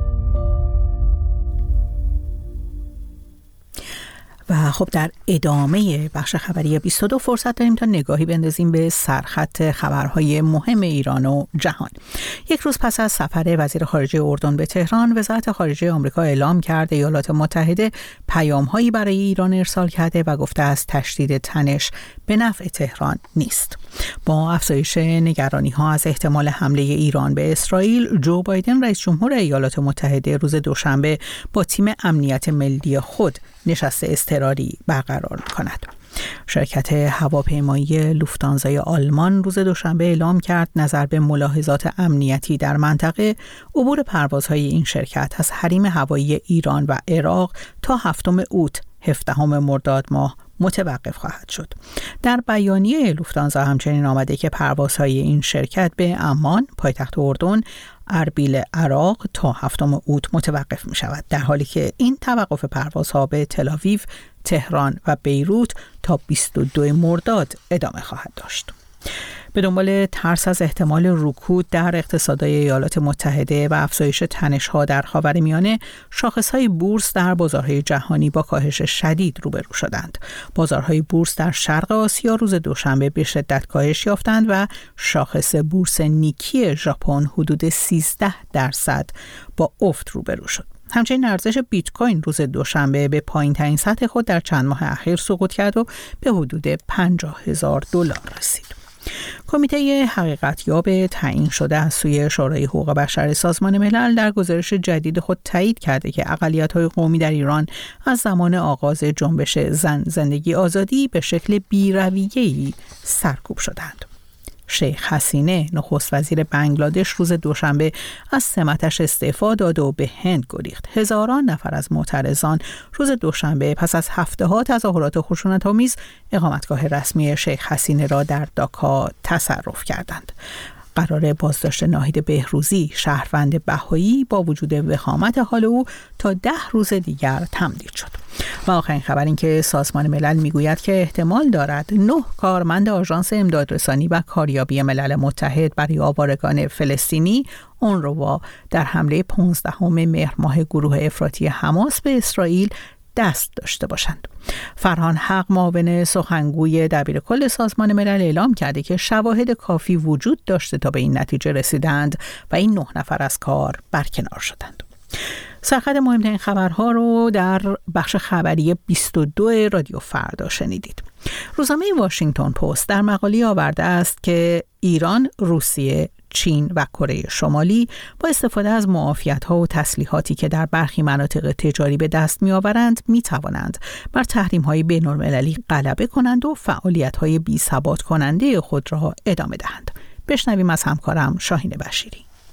و خب در ادامه بخش خبری بیست و دو فرصت داریم تا نگاهی بندازیم به سرخط خبرهای مهم ایران و جهان. یک روز پس از سفر وزیر خارجه اردن به تهران، وزارت خارجه آمریکا اعلام کرده ایالات متحده پیام‌هایی برای ایران ارسال کرده و گفته است تشدید تنش به نفع تهران نیست. با افزایش نگرانی‌ها از احتمال حمله ایران به اسرائیل، جو بایدن رئیس جمهور ایالات متحده روز دوشنبه با تیم امنیت ملی خود نشست اضطراری برقرار کند. شرکت هواپیمایی لوفتانزای آلمان روز دوشنبه اعلام کرد نظر به ملاحظات امنیتی در منطقه، عبور پروازهای این شرکت از حریم هوایی ایران و عراق تا هفتم اوت هفدهم مرداد ماه متوقف خواهد شد. در بیانیه لوفتانزا همچنین آمده که پروازهای این شرکت به عمان، پایتخت اردن، اربیل عراق تا هفتم اوت متوقف می شود، در حالی که این توقف پروازها به تل‌آویو، تهران و بیروت تا بیست و دوم مرداد ادامه خواهد داشت. به دنبال ترس از احتمال رکود در اقتصادهای ایالات متحده و افزایش تنش‌ها در خاورمیانه، شاخص‌های بورس در بازارهای جهانی با کاهش شدید روبرو شدند. بازارهای بورس در شرق آسیا روز دوشنبه به شدت کاهش یافتند و شاخص بورس نیکی ژاپن حدود سیزده درصد با افت روبرو شد. همچنین ارزش بیت کوین روز دوشنبه به پایین‌ترین سطح خود در چند ماه اخیر سقوط کرد و به حدود پنجاه هزار دلار رسید. کمیته حقیقتیاب تعیین شده از سوی شورای حقوق بشر سازمان ملل در گزارش جدید خود تایید کرده که اقلیت‌های قومی در ایران از زمان آغاز جنبش زن زندگی آزادی به شکل بی‌رویه‌ای سرکوب شدند. شیخ حسینه نخست وزیر بنگلادش روز دوشنبه از سمتش استعفا داد و به هند گریخت. هزاران نفر از معترضان روز دوشنبه پس از هفته‌ها تظاهرات خشونت‌آمیز اقامتگاه رسمی شیخ حسینه را در داکا تصرف کردند. قرار بازداشت ناهید بهروزی، شهروند بهایی، با وجود وخامت حال او تا ده روز دیگر تمدید شد. و آخرین خبر این که سازمان ملل میگوید که احتمال دارد نه کارمند آژانس امدادرسانی و کاریابی ملل متحد برای آوارگان فلسطینی اونروا در حمله پانزدهم مهر ماه گروه افراطی حماس به اسرائیل دست داشته باشند. فرهان حق، معاون سخنگوی دبیرکل سازمان ملل، اعلام کرده که شواهد کافی وجود داشته تا به این نتیجه رسیدند و این نه نفر از کار برکنار شدند. سرخط مهمترین خبرها رو در بخش خبری بیست و دو رادیو فردا شنیدید. روزنامه واشنگتن پست در مقاله آورده است که ایران، روسیه، چین و کره شمالی با استفاده از معافیت‌ها و تسلیحاتی که در برخی مناطق تجاری به دست می‌آورند می‌توانند بر تحریم‌های بین‌المللی غلبه کنند و فعالیت‌های بی‌ثبات کننده خود را ادامه دهند. بشنویم از همکارم شاهین بشیری.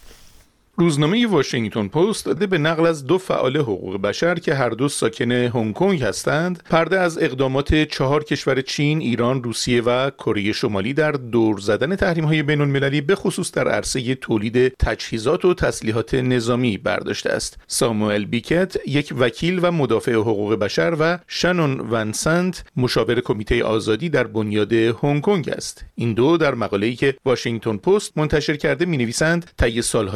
روزنامه واشنگتن پست داده به نقل از دو فعال حقوق بشر که هر دو ساکن هنگ کنگ هستند، پرده از اقدامات چهار کشور چین، ایران، روسیه و کره شمالی در دور زدن تحریم‌های بین‌المللی به خصوص در عرصه تولید تجهیزات و تسلیحات نظامی برداشته است. ساموئل بیکت، یک وکیل و مدافع حقوق بشر، و شانون ونسنت، مشاور کمیته آزادی در بنیاد هنگ کنگ است. این دو در مقاله‌ای که واشنگتن پست منتشر کرده می‌نویسند طی سال‌های اخیر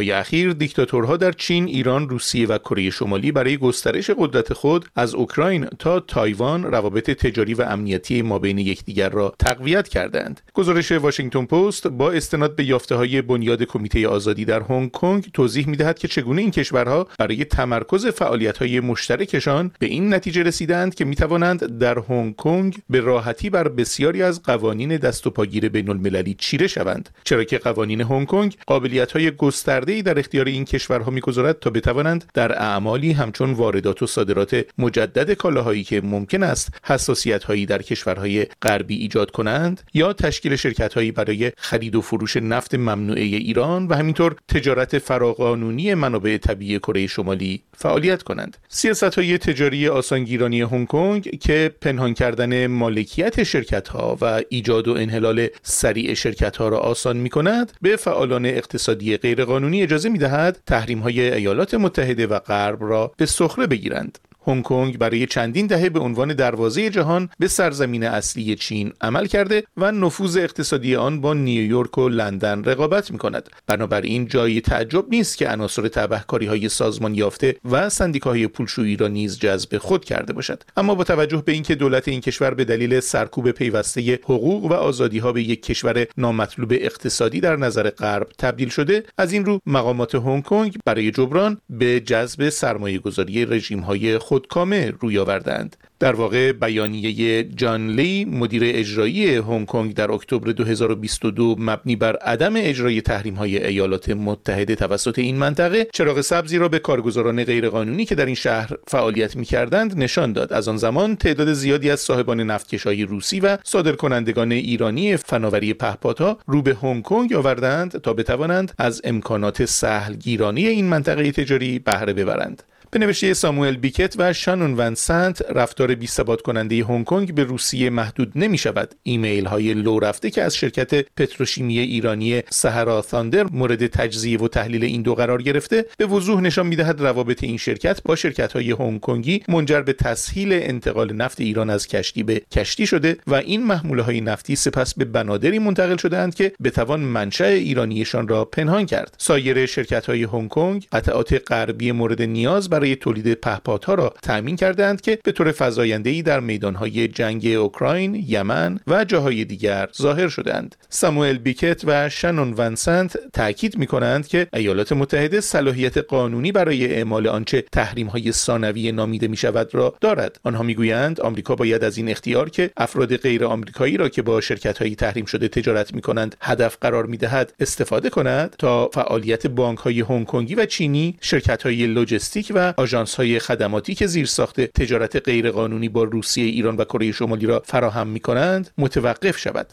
اخیر دیکتاتورها در چین، ایران، روسیه و کره شمالی برای گسترش قدرت خود از اوکراین تا تایوان روابط تجاری و امنیتی مابین یکدیگر را تقویت کردند. گزارش واشنگتن پست با استناد به یافته‌های بنیاد کمیته آزادی در هنگ کنگ توضیح می‌دهد که چگونه این کشورها برای تمرکز فعالیت‌های مشترکشان به این نتیجه رسیدند که می‌توانند در هنگ کنگ به راحتی بر بسیاری از قوانین دست و پاگیر بین‌المللی چیره شوند، چرا که قوانین هنگ کنگ قابلیت‌های گسترده‌ای در اختیار این کشورها می‌گذارد تا بتوانند در اعمالی همچون واردات و صادرات مجدد کالاهایی که ممکن است حساسیت‌هایی در کشورهای غربی ایجاد کنند یا تشکیل شرکت‌هایی برای خرید و فروش نفت ممنوعه ایران و همینطور تجارت فراقانونی منابع طبیعی کره شمالی فعالیت کنند. سیاست‌های تجاری آسانگیرانی هنگ کنگ که پنهان کردن مالکیت شرکت‌ها و ایجاد و انحلال سریع شرکت‌ها را آسان می‌کند، به فعالان اقتصادی غیرقانونی اجازه می‌دهد تحریم‌های ایالات متحده و غرب را به سخره بگیرند. هنگ کنگ برای چندین دهه به عنوان دروازه جهان به سرزمین اصلی چین عمل کرده و نفوذ اقتصادی آن با نیویورک و لندن رقابت می‌کند. بنابراین جای تعجب نیست که عناصر تبهکاری‌های سازمان یافته و سندیکاهای پولشویی را نیز جذب خود کرده باشد. اما با توجه به اینکه دولت این کشور به دلیل سرکوب پیوسته حقوق و آزادی‌ها به یک کشور نامطلوب اقتصادی در نظر غرب تبدیل شده، از این رو مقامات هنگ کنگ برای جبران به جذب سرمایه‌گذاری رژیم‌های خودکامه روی آوردند. در واقع بیانیه جان لی مدیر اجرایی هنگ کنگ در اکتبر دو هزار و بیست و دو مبنی بر عدم اجرای تحریم‌های ایالات متحده توسط این منطقه چراغ سبزی را به کارگزاران غیرقانونی که در این شهر فعالیت می‌کردند نشان داد. از آن زمان تعداد زیادی از صاحبان نفتکش‌های روسی و صادرکنندگان ایرانی فناوری پهپادها رو به هنگ کنگ آوردند تا بتوانند از امکانات سهلگیرانه این منطقه تجاری بهره ببرند. به نوشته ساموئل بیکت و شانون ون سنت، رفتار بی‌ثبات کننده هنگ کنگ به روسیه محدود نمی شود. ایمیل های لو رفته که از شرکت پتروشیمی ایرانی سهرا تاندر مورد تجزیه و تحلیل این دو قرار گرفته، به وضوح نشان می دهد روابط این شرکت با شرکت های هنگ کنگی منجر به تسهیل انتقال نفت ایران از کشتی به کشتی شده و این محموله های نفتی سپس به بنادری منتقل شده‌اند که بتوان منشأ ایرانیشان را پنهان کرد. سایر شرکت های هنگ کنگ قطعات غربی مورد نیاز برای تولید پهپادها را تأمین کردند که به طور فزاینده‌ای در میدان‌های جنگ اوکراین، یمن و جاهای دیگر ظاهر شدند. ساموئل بیکت و شانون ون سنت تاکید می‌کنند که ایالات متحده صلاحیت قانونی برای اعمال آنچه تحریم‌های ثانویه نامیده می‌شود را دارد. آنها می‌گویند آمریکا باید از این اختیار که افراد غیر آمریکایی را که با شرکت‌های تحریم شده تجارت می‌کنند هدف قرار می‌دهد استفاده کند تا فعالیت بانک‌های هنگ کنگی و چینی، شرکت‌های لوجستیک و آژانس‌های خدماتی که زیرساخت تجارت غیرقانونی با روسیه، ایران و کره شمالی را فراهم می‌کنند متوقف شود.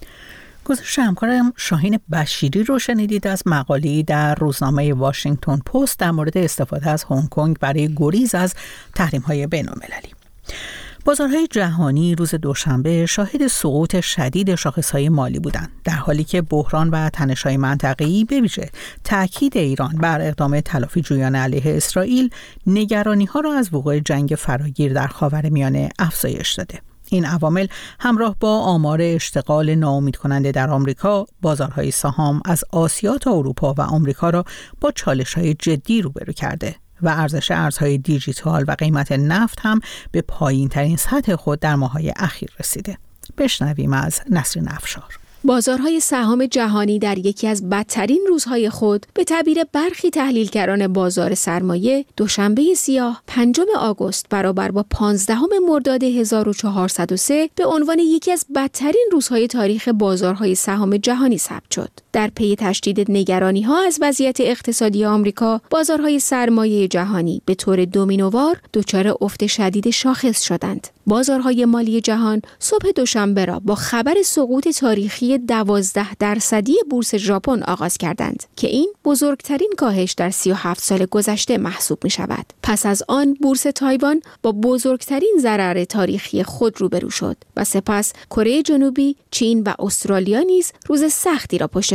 گزارش همکارم شاهین بشیری رو شنیدید از مقاله‌ای در روزنامه واشنگتن پست در مورد استفاده از هنگ کنگ برای گریز از تحریم‌های بین‌المللی. بازارهای جهانی روز دوشنبه شاهد سقوط شدید شاخصهای مالی بودند، در حالی که بحران و تنش‌های منطقه‌ای به ویژه تأکید ایران بر اقدام تلافی جویانه علیه اسرائیل نگرانی‌ها را از وقوع جنگ فراگیر در خاورمیانه افزایش داده. این عوامل همراه با آمار اشتغال ناامیدکننده در آمریکا، بازارهای سهام از آسیا تا اروپا و آمریکا را با چالش‌های جدی روبرو کرده و ارزش ارزهای دیجیتال و قیمت نفت هم به پایین‌ترین سطح خود در ماه‌های اخیر رسیده. بشنویم از نسرین افشار. بازارهای سهام جهانی در یکی از بدترین روزهای خود به تعبیر برخی تحلیلگران بازار سرمایه دوشنبه سیاه پنجم آگوست برابر با پانزدهم مرداد هزار و چهارصد و سه به عنوان یکی از بدترین روزهای تاریخ بازارهای سهام جهانی ثبت شد. در پی تشدید نگرانی‌ها از وضعیت اقتصادی آمریکا، بازارهای سرمایه جهانی به طور دومینووار دچار افت شدید شاخص شدند. بازارهای مالی جهان صبح دوشنبه را با خبر سقوط تاریخی دوازده درصدی بورس ژاپن آغاز کردند که این بزرگترین کاهش در سی و هفت سال گذشته محسوب می شود. پس از آن بورس تایوان با بزرگترین ضرر تاریخی خود روبرو شد و سپس کره جنوبی، چین و استرالیا نیز روز سختی را پشت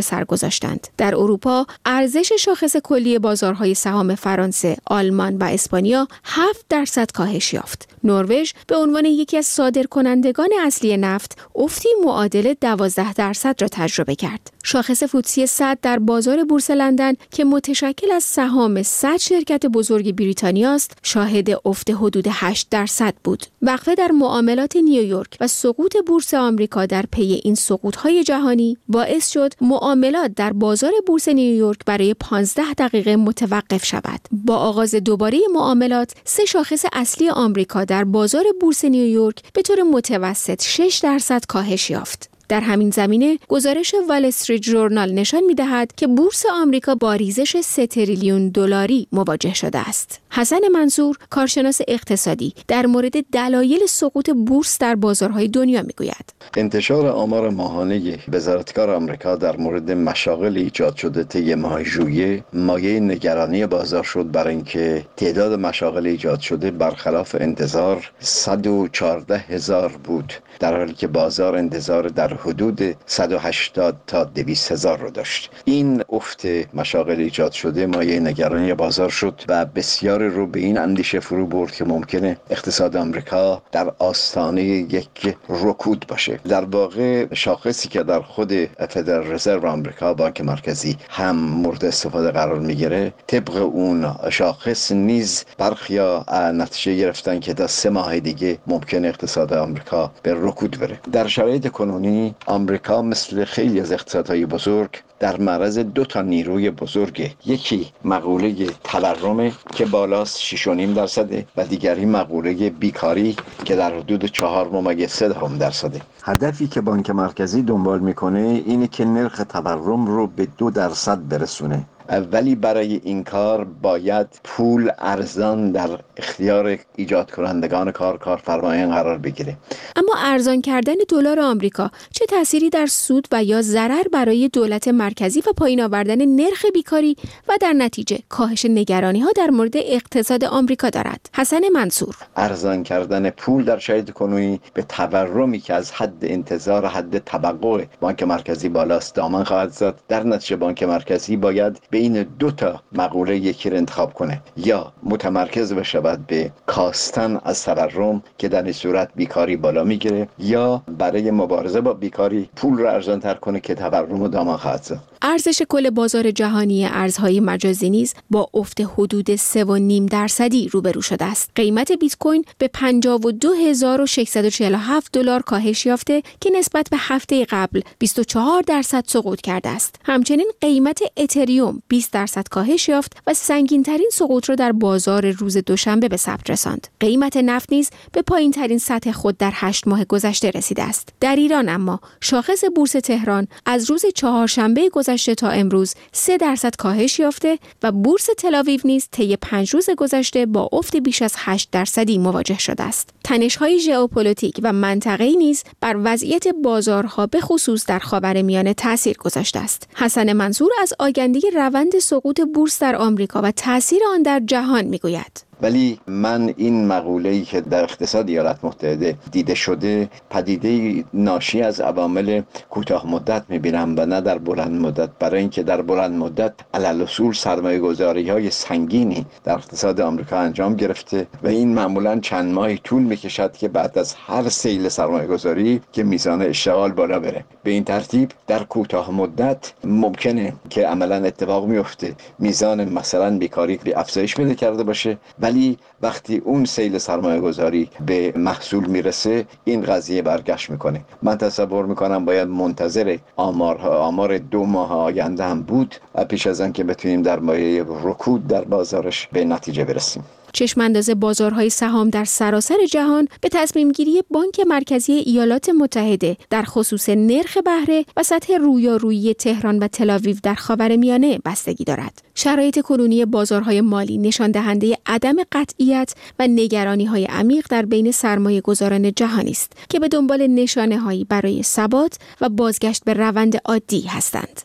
سر گذاشتند. در اروپا ارزش شاخص کلی بازارهای سهام فرانسه، آلمان و اسپانیا هفت درصد کاهش یافت. نروژ به عنوان یکی از صادرکنندگان اصلی نفت افتی معادل دوازده درصد را تجربه کرد. شاخص فوتسی صد در بازار بورس لندن که متشکل از سهام صد شرکت بزرگ بریتانیا است، شاهد افت حدود هشت درصد بود. وقفه در معاملات نیویورک و سقوط بورس آمریکا در پی این سقوط‌های جهانی باعث شد معاملات در بازار بورس نیویورک برای پانزده دقیقه متوقف شود. با آغاز دوباره معاملات، سه شاخص اصلی آمریکا در بازار بورس نیویورک به طور متوسط شش درصد کاهش یافت. در همین زمینه گزارش وال استریت ژورنال نشان می‌دهد که بورس آمریکا با ریزش سه تریلیون دلاری مواجه شده است. حسن منصور، کارشناس اقتصادی، در مورد دلایل سقوط بورس در بازارهای دنیا می‌گوید. انتشار آمار ماهانه وزارتکار آمریکا در مورد مشاغل ایجاد شده طی ماه ژوئیه مایه نگرانی بازار شد، برای اینکه تعداد مشاغل ایجاد شده برخلاف انتظار صد و چهارده هزار بود، در حالی که بازار انتظار در حدود صد و هشتاد تا دویست هزار رو داشت. این افت مشاغل ایجاد شده مایه نگرانی بازار شد و بسیار رو به این اندیشه فرو برد که ممکنه اقتصاد آمریکا در آستانه یک رکود باشه. در واقع شاخصی که در خود فدرال رزرو آمریکا، بانک مرکزی، هم مورد استفاده قرار میگیره، طبق اون شاخص نیز برخیا نتیجه گرفتن که تا سه ماه دیگه ممکنه اقتصاد آمریکا به رکود بره. در شرایط کنونی آمریکا مثل خیلی از اقتصادهای بزرگ در معرض دو تا نیروی بزرگه. یکی مقوله تورم که بالاست شش و نیم درصده و دیگری مقوله بیکاری که در حدود چهار ممیز سه دهم درصده. هدفی که بانک مرکزی دنبال میکنه اینه که نرخ تورم رو به دو درصد برسونه، ولی برای این کار باید پول ارزان در اختیار ایجاد کنندگان کار کارفرمایان قرار بگیره. اما ارزان کردن دلار آمریکا چه تأثیری در سود و یا ضرر برای دولت مرکزی و پایین آوردن نرخ بیکاری و در نتیجه کاهش نگرانی ها در مورد اقتصاد آمریکا دارد؟ حسن منصور: ارزان کردن پول در شرایط کنونی به تورمی که از حد انتظار حد توقع بانک مرکزی بالاست دامن خواهد زد. در نتیجه بانک مرکزی باید به این دو تا مقوله یکی رو انتخاب کنه، یا متمرکز بشه به کاستن از تورم که در این صورت بیکاری بالا میگیره، یا برای مبارزه با بیکاری پول رو ارزان تر کنه که تورم رو دامن خواهد زد. ارزش کل بازار جهانی ارزهای مجازی نیز با افت حدود سه و نیم درصدی روبرو شده است. قیمت بیت کوین به پنجاه و دو هزار و ششصد و چهل و هفت دلار کاهش یافته که نسبت به هفته قبل بیست و چهار درصد سقوط کرده است. همچنین قیمت اتریوم بیست درصد کاهش یافت و سنگین‌ترین سقوط را در بازار روز دوشنبه به ثبت رساند. قیمت نفت نیز به پایین‌ترین سطح خود در هشت ماه گذشته رسیده است. در ایران اما شاخص بورس تهران از روز چهارشنبه گذشته تا امروز سه درصد کاهش یافته و بورس تل‌آویو نیز طی پنج روز گذشته با افت بیش از هشت درصدی مواجه شده است. تنش‌های ژئوپلیتیک و منطقه‌ای نیز بر وضعیت بازارها به خصوص در خاورمیانه تاثیر گذاشته است. حسن منصور از آینده روند سقوط بورس در آمریکا و تاثیر آن در جهان می‌گوید. ولی من این مقوله‌ای که در اقتصاد ایالات متحده دیده شده پدیده ناشی از عوامل کوتاه مدت می‌بینم و نه در بلند مدت، برای اینکه در بلند مدت علل اصول سرمایه‌گذاری‌های سنگینی در اقتصاد آمریکا انجام گرفته و این معمولاً چند ماهی طول می‌کشد که بعد از هر سیل سرمایه‌گذاری که میزان اشتغال بالا بره. به این ترتیب در کوتاه مدت ممکنه که عملاً اتفاق میفته میزان مثلا بیکاری افزایش پیدا کرده باشه، ولی وقتی اون سیل سرمایه گذاری به محصول میرسه این قضیه برگشت میکنه. من تصور میکنم باید منتظر آمارها آمار دو ماه آینده هم بود پیش از آن که بتونیم در مایه رکود در بازارش به نتیجه برسیم. چشمانداز بازارهای سهام در سراسر جهان به تصمیم گیری بانک مرکزی ایالات متحده در خصوص نرخ بهره و سطح رویارویی تهران و تل‌آویو در خاورمیانه بستگی دارد. شرایط کنونی بازارهای مالی نشان دهنده عدم قطعیت و نگرانی‌های عمیق در بین سرمایه‌گذاران جهانی است که به دنبال نشانه‌هایی برای ثبات و بازگشت به روند عادی هستند.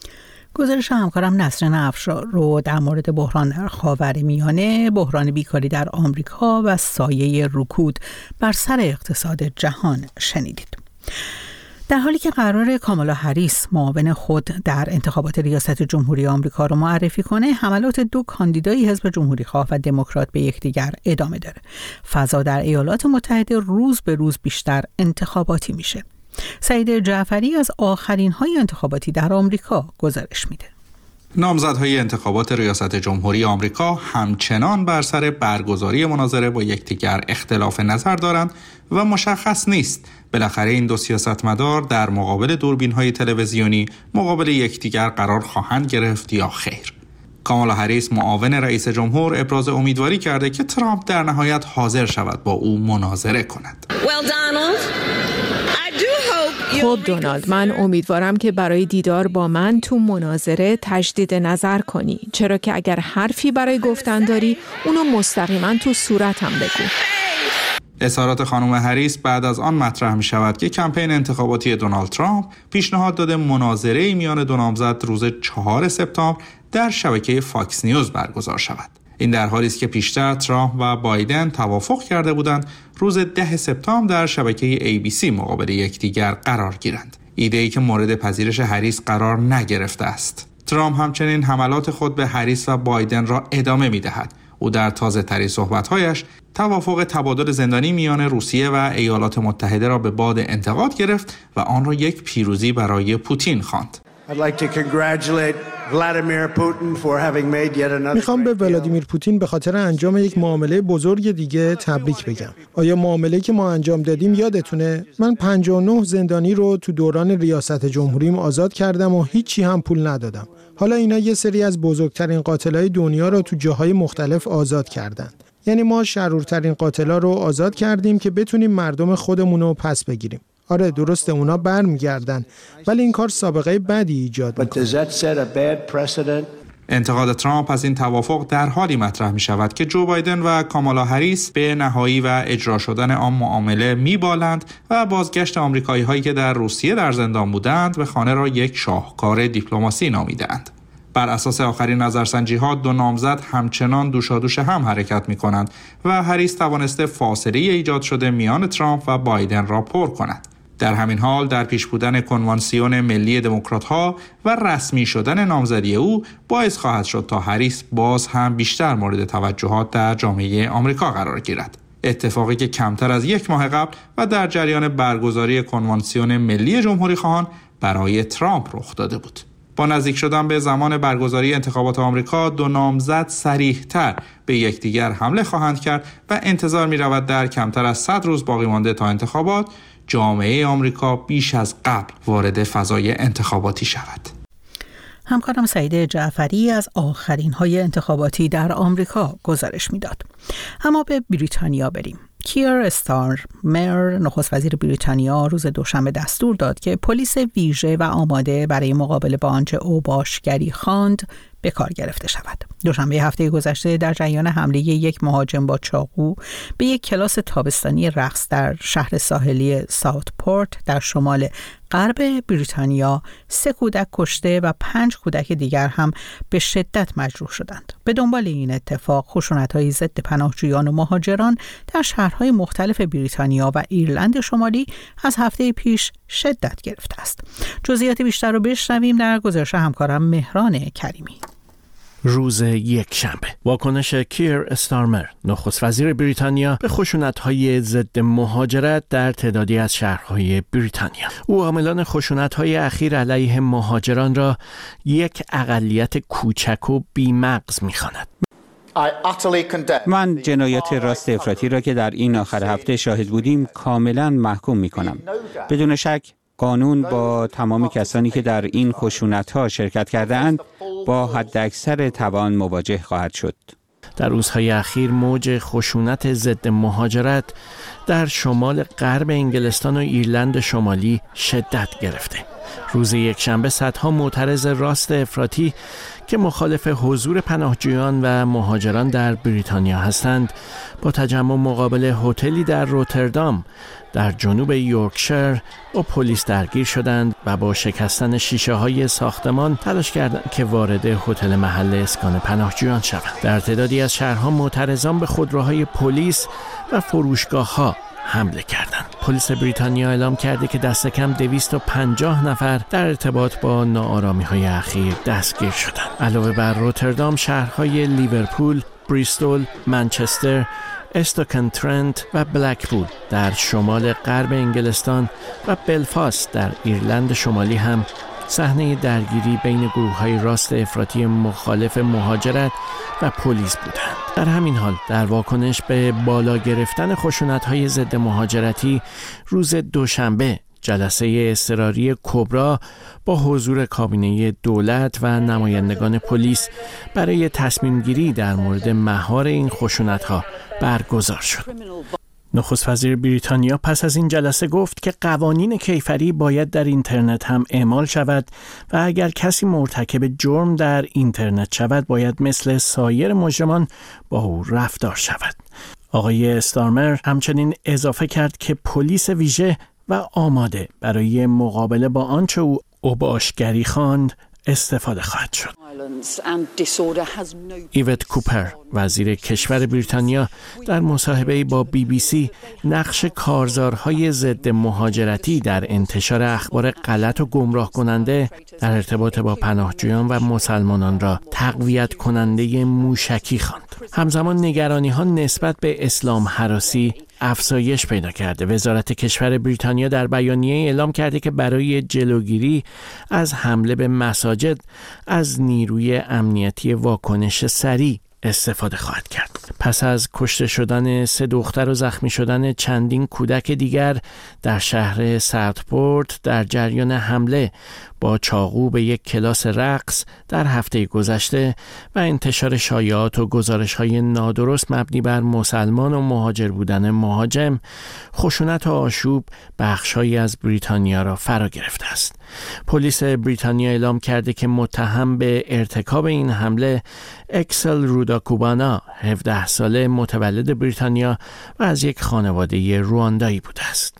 گزارش همکارم نسرین افشار رو در مورد بحران در خاورمیانه، بحران بیکاری در آمریکا و سایه رکود بر سر اقتصاد جهان شنیدید. در حالی که قرار کامالا هریس معاون خود در انتخابات ریاست جمهوری آمریکا رو معرفی کنه، حملات دو کاندیدای حزب جمهوریخواه و دموکرات به یکدیگر ادامه داره. فضا در ایالات متحده روز به روز بیشتر انتخاباتی میشه. سعید جعفری از آخرین های انتخاباتی در آمریکا گزارش میده. نامزدهای انتخابات ریاست جمهوری آمریکا همچنان بر سر برگزاری مناظره با یکدیگر اختلاف نظر دارند و مشخص نیست بالاخره این دو سیاستمدار در مقابل دوربین‌های تلویزیونی مقابل یکدیگر قرار خواهند گرفت یا خیر. کامالا هریس معاون رئیس جمهور ابراز امیدواری کرده که ترامپ در نهایت حاضر شود با او مناظره کند. well, Donald, I do hope خب دونالد، من امیدوارم که برای دیدار با من تو مناظره تجدید نظر کنی، چرا که اگر حرفی برای گفتن داری اونو مستقیما تو صورتم بگو. اظهارات خانم هریس بعد از آن مطرح می شود که کمپین انتخاباتی دونالد ترامپ پیشنهاد داده مناظره میان دو نامزد روز چهارم سپتامبر در شبکه فاکس نیوز برگزار شود. این در حالی است که پیشتر ترامپ و بایدن توافق کرده بودند روز ده سپتامبر در شبکه ای بی سی مقابل یکدیگر قرار گیرند. ایده‌ای که مورد پذیرش هریس قرار نگرفته است. ترامپ همچنین حملات خود به هریس و بایدن را ادامه می‌دهد. او در تازه ترین صحبت‌هایش توافق تبادل زندانی میان روسیه و ایالات متحده را به باد انتقاد گرفت و آن را یک پیروزی برای پوتین خواند. میخوام به ولادیمیر پوتین به خاطر انجام یک معامله بزرگ دیگه تبریک بگم. آیا معامله‌ای که ما انجام دادیم یادتونه؟ من پنجاه و نه زندانی رو تو دوران ریاست جمهوریم آزاد کردم و هیچی هم پول ندادم. حالا اینا یه سری از بزرگترین قاتلای دنیا رو تو جاهای مختلف آزاد کردن. یعنی ما شرورترین قاتلا رو آزاد کردیم که بتونیم مردم خودمون رو پس بگیریم. آره درسته اونا برمیگردن، ولی این کار سابقه بدی ایجاد میکنه. انتقاد ترامپ از این توافق در حالی مطرح می شود که جو بایدن و کامالا هریس به نهایی و اجرا شدن آن معامله میبالند و بازگشت آمریکایی هایی که در روسیه در زندان بودند به خانه را یک شاهکار دیپلماسی نامیدند. بر اساس آخرین نظرسنجی ها دو نامزد همچنان دوشادوش هم حرکت می کنند و هریس توانسته فاصله ایجاد شده میان ترامپ و بایدن را پر کند. در همین حال در پیش بودن کنوانسیون ملی دموکرات‌ها و رسمی شدن نامزدی او باعث خواهد شد تا هریس باز هم بیشتر مورد توجهات در جامعه آمریکا قرار گیرد. اتفاقی که کمتر از یک ماه قبل و در جریان برگزاری کنوانسیون ملی جمهوری‌خواهان برای ترامپ رخ داده بود. با نزدیک شدن به زمان برگزاری انتخابات آمریکا، دو نامزد صریح‌تر به یکدیگر حمله خواهند کرد و انتظار می‌رود در کمتر از صد روز باقی مانده تا انتخابات جامعه آمریکا بیش از قبل وارد فضای انتخاباتی شود. همکارم سعید جعفری از آخرین های انتخاباتی در آمریکا گزارش میداد. اما به بریتانیا بریم. کیر استارمر نخست وزیر بریتانیا روز دوشنبه دستور داد که پلیس ویژه و آماده برای مقابله با آنچه او باشگری خواند به کار گرفته شود. دوشنبه هفته گذشته در جریان حمله یک مهاجم با چاقو به یک کلاس تابستانی رقص در شهر ساحلی ساوتپورت در شمال غرب بریتانیا سه کودک کشته و پنج کودک دیگر هم به شدت مجروح شدند. به دنبال این اتفاق خشونت‌های ضد پناهجویان و مهاجران در شهرهای مختلف بریتانیا و ایرلند شمالی از هفته پیش شدت گرفته است. جزئیات بیشتر رو بشنویم در گزارش همکارم مهران کریمی. روز یک شنبه واکنش کیر استارمر نخست وزیر بریتانیا به خشونت‌های ضد مهاجرت در تعدادی از شهرهای بریتانیا. او عاملان خشونت‌های اخیر علیه مهاجران را یک اقلیت کوچک و بی‌مغز می‌خواند. من جنایات راست افراطی را که در این آخر هفته شاهد بودیم کاملا محکوم می‌کنم. بدون شک قانون با تمام کسانی که در این خشونت‌ها شرکت کرده‌اند با حداکثر توان مواجه خواهد شد. در روزهای اخیر موج خشونت ضد مهاجرت در شمال غرب انگلستان و ایرلند شمالی شدت گرفته. روز یکشنبه صدها معترض راست افراطی که مخالف حضور پناهجویان و مهاجران در بریتانیا هستند با تجمع مقابل هتلی در روتردام در جنوب یورکشایر با پلیس درگیر شدند و با شکستن شیشه های ساختمان تلاش کردند که وارد هتل محل اسکان پناهجویان شوند. در تعدادی از شهرها معترضان به خودروهای پلیس و فروشگاه‌ها حمله کردند. پلیس بریتانیا اعلام کرده که دست کم دویست و پنجاه نفر در ارتباط با ناآرامی‌های اخیر دستگیر شدند. علاوه بر روتردام، شهرهای لیورپول، بریستول، منچستر، استوکن ترنت و بلکپول در شمال غرب انگلستان و بلفاست در ایرلند شمالی هم صحنه درگیری بین گروه‌های راست افراطی مخالف مهاجرت و پلیس بودند. در همین حال در واکنش به بالا گرفتن خشونت‌های ضد مهاجرتی، روز دوشنبه جلسه اضطراری کبرا با حضور کابینه دولت و نمایندگان پلیس برای تصمیم گیری در مورد مهار این خشونت‌ها برگزار شد. نخست وزیر بریتانیا پس از این جلسه گفت که قوانین کیفری باید در اینترنت هم اعمال شود و اگر کسی مرتکب جرم در اینترنت شود باید مثل سایر مجرمان با او رفتار شود. آقای استارمر همچنین اضافه کرد که پلیس ویژه و آماده برای مقابله با آنچه او اوباشگری خواند استفاده خواهد شد. ایوت کوپر، وزیر کشور بریتانیا، در مصاحبه‌ای با بی بی سی نقش کارزارهای ضد مهاجرتی در انتشار اخبار غلط و گمراه کننده در ارتباط با پناهجویان و مسلمانان را تقویت کننده موشکی خواند. همزمان نگرانی‌ها نسبت به اسلام هراسی افزایش پیدا کرده. وزارت کشور بریتانیا در بیانیه اعلام کرده که برای جلوگیری از حمله به مساجد از نیروی امنیتی واکنش سریع استفاده خواهد کرد. پس از کشته شدن سه دختر و زخمی شدن چندین کودک دیگر در شهر ساوتپورت در جریان حمله با چاقو به یک کلاس رقص در هفته گذشته و انتشار شایعات و گزارش‌های نادرست مبنی بر مسلمان و مهاجر بودن مهاجم، خشونت و آشوب بخش‌هایی از بریتانیا را فرا گرفته است. پلیس بریتانیا اعلام کرده که متهم به ارتکاب این حمله اکسل روداکوبانا، هفده ساله، متولد بریتانیا و از یک خانواده رواندایی بوده است.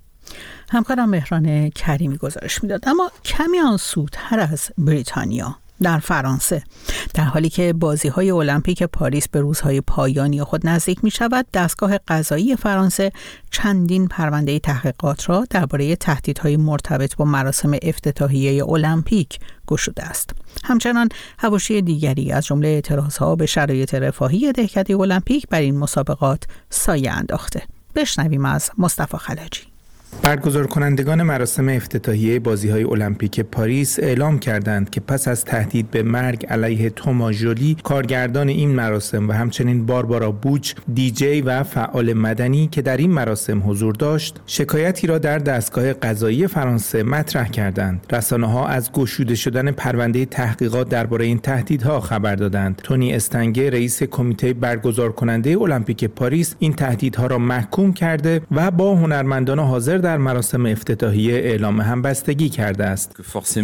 همکارم مهران کریمی گزارش میداد. اما کمی آسودتر از بریتانیا در فرانسه، در حالی که بازی‌های المپیک پاریس به روزهای پایانی خود نزدیک می‌شود، دستگاه قضایی فرانسه چندین پرونده تحقیقات را درباره تهدیدهای مرتبط با مراسم افتتاحیه المپیک گشوده است. همچنان حواشی دیگری از جمله اعتراضها به شرایط رفاهی دهکده المپیک بر این مسابقات سایه انداخته. بشنویم از مصطفی خلجی. برگزار کنندگان مراسم افتتاحیه بازی‌های المپیک پاریس اعلام کردند که پس از تهدید به مرگ علیه توما ژولی، کارگردان این مراسم، و همچنین باربارا بوچ، دیجی و فعال مدنی که در این مراسم حضور داشت، شکایتی را در دستگاه قضایی فرانسه مطرح کردند. رسانه‌ها از گشوده شدن پرونده تحقیقات درباره این تهدیدها خبر دادند. تونی استنگه، رئیس کمیته برگزار کننده المپیک پاریس، این تهدیدها را محکوم کرده و با هنرمندان حاضر در مراسم افتتاحیه اعلام همبستگی کرده است.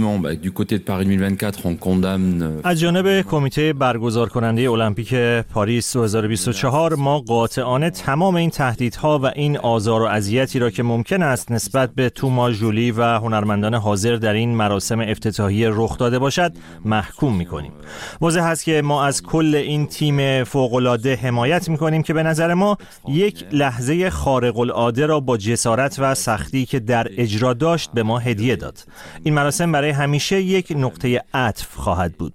از جانب کمیته برگزار کننده المپیک پاریس دو هزار و بیست و چهار ما قاطعانه تمام این تهدیدها و این آزار و اذیتی را که ممکن است نسبت به توما ژولی و هنرمندان حاضر در این مراسم افتتاحیه رخ داده باشد محکوم می‌کنیم. واضح است که ما از کل این تیم فوق‌العاده حمایت می‌کنیم که به نظر ما یک لحظه خارق العاده را با جسارت و سختی که در اجرا داشت به ما هدیه داد. این مراسم برای همیشه یک نقطه عطف خواهد بود.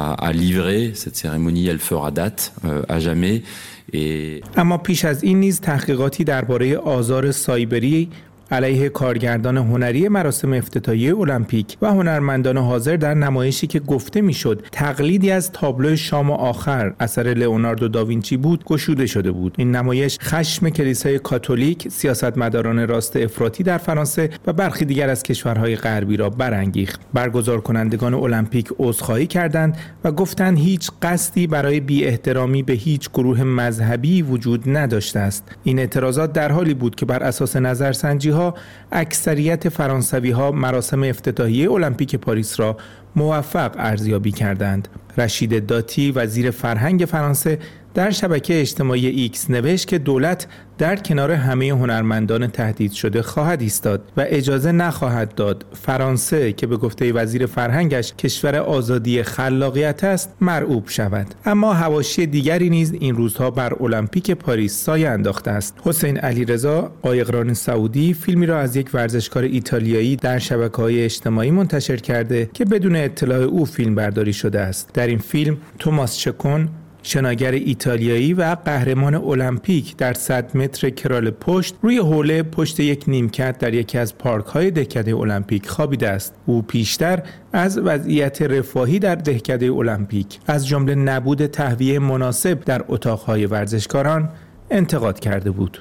اما پیش از این نیز تحقیقاتی درباره آزار سایبری علیه کارگردان هنری مراسم افتتاحیه المپیک و هنرمندان حاضر در نمایشی که گفته میشد تقلیدی از تابلو شام آخر اثر لئوناردو داوینچی بود گشوده شده بود. این نمایش خشم کلیسای کاتولیک، سیاستمداران راست افراطی در فرانسه و برخی دیگر از کشورهای غربی را برانگیخت. برگزار کنندگان المپیک عذرخواهی کردند و گفتند هیچ قصدی برای بی احترامی به هیچ گروه مذهبی وجود نداشته است. این اعتراضات در حالی بود که بر اساس نظرسنجی ها اکثریت فرانسوی ها مراسم افتتاحیه المپیک پاریس را موفق ارزیابی کردند. رشید داتی، وزیر فرهنگ فرانسه، در شبکه اجتماعی ایکس نوشت که دولت در کنار همه هنرمندان تهدید شده خواهد ایستاد و اجازه نخواهد داد فرانسه که به گفته وزیر فرهنگش کشور آزادی خلاقیت است مرعوب شود. اما حواشی دیگری نیز این روزها بر المپیک پاریس سایه انداخته است. حسین علیرضا قایقران سعودی فیلمی را از یک ورزشکار ایتالیایی در شبکه‌های اجتماعی منتشر کرده که بدون اطلاع او فیلم برداری شده است. در این فیلم توماس چکون، شناگر ایتالیایی و قهرمان المپیک در صد متر کرال پشت، روی حوله پشت یک نیمکت در یکی از پارک‌های دهکده المپیک خوابیده است. او پیشتر از وضعیت رفاهی در دهکده المپیک از جمله نبود تهویه مناسب در اتاق‌های ورزشکاران انتقاد کرده بود.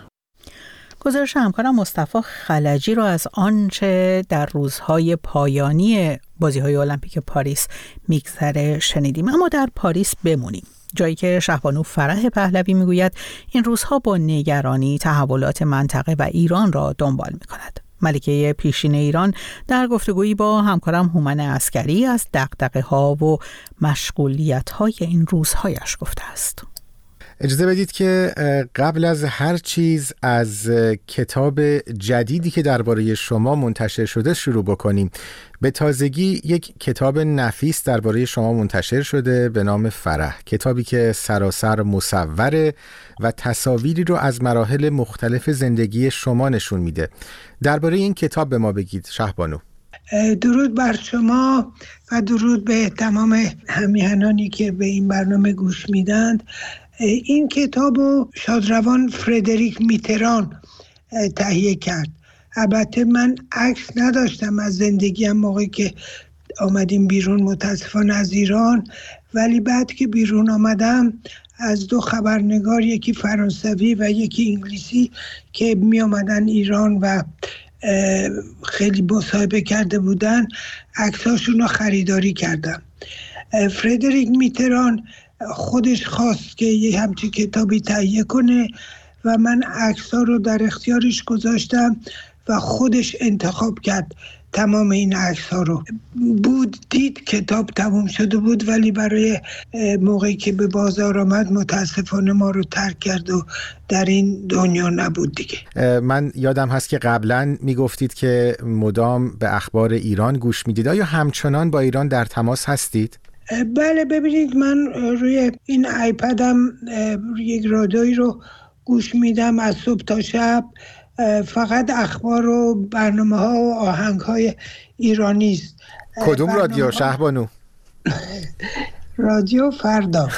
گزارش همکارم مصطفی خلجی را از آنچه در روزهای پایانی بازی‌های المپیک پاریس میگذره شنیدیم. اما در پاریس بمونیم، جایی که شهبانو فرح پهلوی میگوید این روزها با نگرانی تحولات منطقه و ایران را دنبال می‌کند. ملکه پیشین ایران در گفتگویی با همکارم هومن عسکری از دغدغه‌ها و مشغولیت‌های این روزهایش گفته است. اجازه بدید که قبل از هر چیز از کتاب جدیدی که درباره شما منتشر شده شروع بکنیم. به تازگی یک کتاب نفیس درباره شما منتشر شده به نام فرح، کتابی که سراسر مصوره و تصاویری رو از مراحل مختلف زندگی شما نشون میده. درباره این کتاب به ما بگید شهبانو. درود بر شما و درود به تمام همیهنانی که به این برنامه گوش میدند. این کتاب رو شادروان فردریک میتران تهیه کرد. البته من عکس نداشتم از زندگیم موقعی که آمدیم بیرون متاسفانه از ایران، ولی بعد که بیرون آمدم از دو خبرنگار، یکی فرانسوی و یکی انگلیسی که می آمدن ایران و خیلی مصاحبه کرده بودن، عکساشون رو خریداری کردم. فردریک میتران خودش خواست که یه همچین کتابی تهیه کنه و من عکس‌ها رو در اختیارش گذاشتم و خودش انتخاب کرد تمام این عکس‌ها رو. بود دید کتاب تموم شده بود، ولی برای موقعی که به بازار آمد متاسفانه ما رو ترک کرد و در این دنیا نبود دیگه. من یادم هست که قبلا میگفتید که مدام به اخبار ایران گوش میدید. آیا همچنان با ایران در تماس هستید؟ بله، ببینید من روی این آیپدم یک رادیویی رو گوش میدم از صبح تا شب، فقط اخبار و برنامه ها و آهنگ های ایرانی است. کدوم رادیو شهبانو؟ رادیو فردا.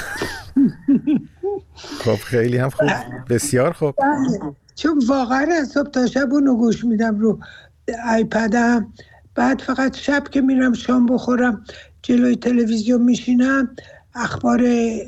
خب خیلی هم خوب، بسیار خوب. چون واقعا از صبح تا شب اونو گوش میدم رو آیپدم. بعد فقط شب که میرم شام بخورم جلوی تلویزیون میشینم، اخبار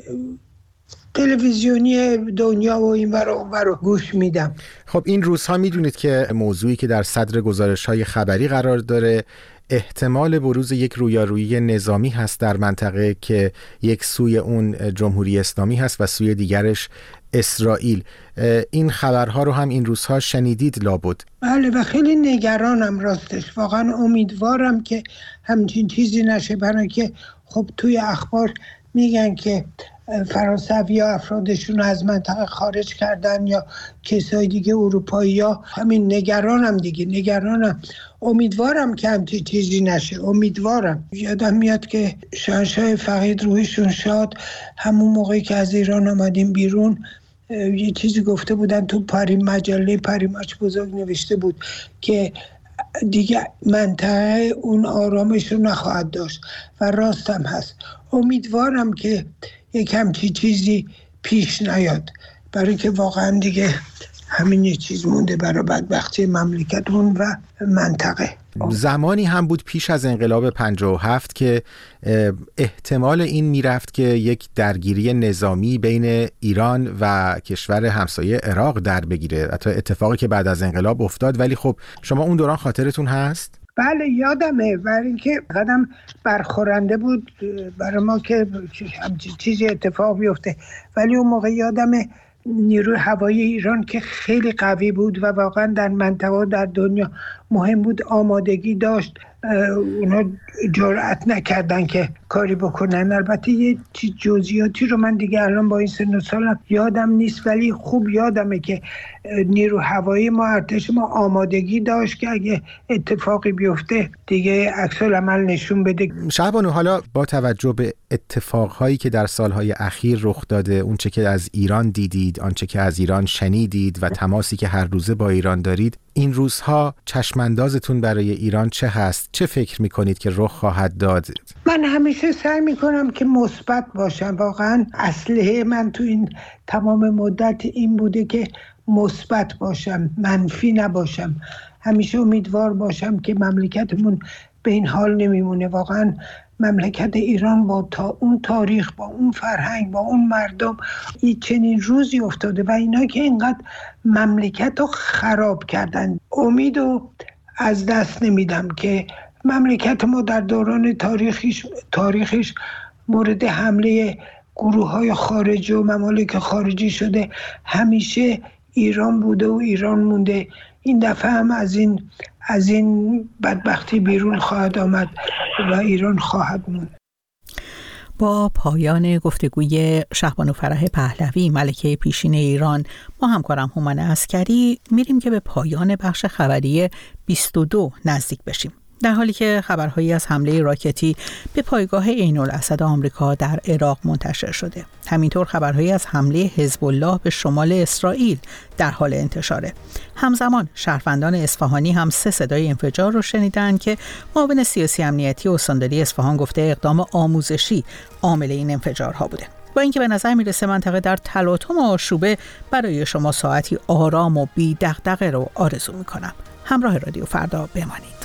تلویزیونی دنیا و این ور و اون ور رو گوش میدم. خب این روزها میدونید که موضوعی که در صدر گزارش‌های خبری قرار داره احتمال بروز یک رویارویی نظامی هست در منطقه که یک سوی اون جمهوری اسلامی هست و سوی دیگرش اسرائیل. این خبرها رو هم این روزها شنیدید لابد؟ بله و خیلی نگرانم راستش. واقعا امیدوارم که همچین چیزی نشه، برای که خب توی اخبار میگن که فرانسوی ها افرادشون از منطقه خارج کردن یا کسای دیگه اروپایی ها. همین نگرانم دیگه، نگرانم. امیدوارم که همچین چیزی نشه، امیدوارم. یادم میاد که شاهنشاه فقید روحشون شاد همون موقعی که از ایران آمدیم بیرون یه چیزی گفته بودن تو پری مجله پری ماچ بزرگ نوشته بود که دیگه منطقه اون آرامش رو نخواهد داشت و راستم هست. امیدوارم که یک همچی چیزی پیش نیاد، برای که واقعا دیگه همین یه چیز مونده برای بدبختی مملکتمون و منطقه. زمانی هم بود پیش از انقلاب پنجاه و هفت که احتمال این میرفت که یک درگیری نظامی بین ایران و کشور همسایه عراق در بگیره، حتی اتفاقی که بعد از انقلاب افتاد. ولی خب شما اون دوران خاطرتون هست؟ بله یادمه، برای اینکه قدم برخورنده بود برای ما که همچین چیزی اتفاق بیفته. ولی اون موقع یادمه نیروی هوایی ایران که خیلی قوی بود و واقعا در منطقه و در دنیا مهم بود، آمادگی داشت. اونا جرأت نکردن که کاری بکنن. البته یه چیز جزئیاتی رو من دیگه الان با این سن و سالم یادم نیست، ولی خوب یادمه که نیرو هوایی ما، ارتش ما آمادگی داشت که اگه اتفاقی بیفته دیگه عکس العمل نشون بده. شعبانو، حالا با توجه به اتفاقهایی که در سالهای اخیر رخ داده، اونچه که از ایران دیدید، آنچه که از ایران شنیدید و تماسی که هر روزه با ایران دارید، این روزها چشماندازتون برای ایران چه هست؟ چه فکر میکنید که رخ خواهد داد؟ من همیشه سعی میکنم که مثبت باشم. واقعا اسلحه من تو این تمام مدت این بوده که مثبت باشم، منفی نباشم. همیشه امیدوار باشم که مملکتمون به این حال نمیمونه. واقعا مملکت ایران با تا اون تاریخ، با اون فرهنگ، با اون مردم، این چنین روزی افتاده و اینا که اینقدر مملکت رو خراب کردن. امیدو از دست نمیدم که مملکت ما در دوران تاریخیش تاریخش مورد حمله گروه های خارجی و ممالک خارجی شده. همیشه ایران بوده و ایران مونده. این دفعه هم از این از این بدبختی بیرون خواهد آمد و ایران خواهد موند. با پایان گفتگوی شهبانو فرح پهلوی، ملکه پیشین ایران، با همکارم هومن عسکری، میریم که به پایان بخش خبری بیست و دو نزدیک بشیم. در حالی که خبرهایی از حمله راکتی به پایگاه عین الاسد آمریکا در عراق منتشر شده، همینطور خبرهایی از حمله حزب الله به شمال اسرائیل در حال انتشاره. همزمان شهروندان اصفهانی هم سه صدای انفجار رو شنیدن که معاون سیاسی امنیتی استانداری اصفهان گفته اقدام آموزشی عامل این انفجارها بوده. با اینکه به نظر میرسه منطقه در تلاطم و آشوبه، برای شما ساعتی آرام و بی دغدغه رو آرزو میکنم. همراه رادیو فردا بمانید.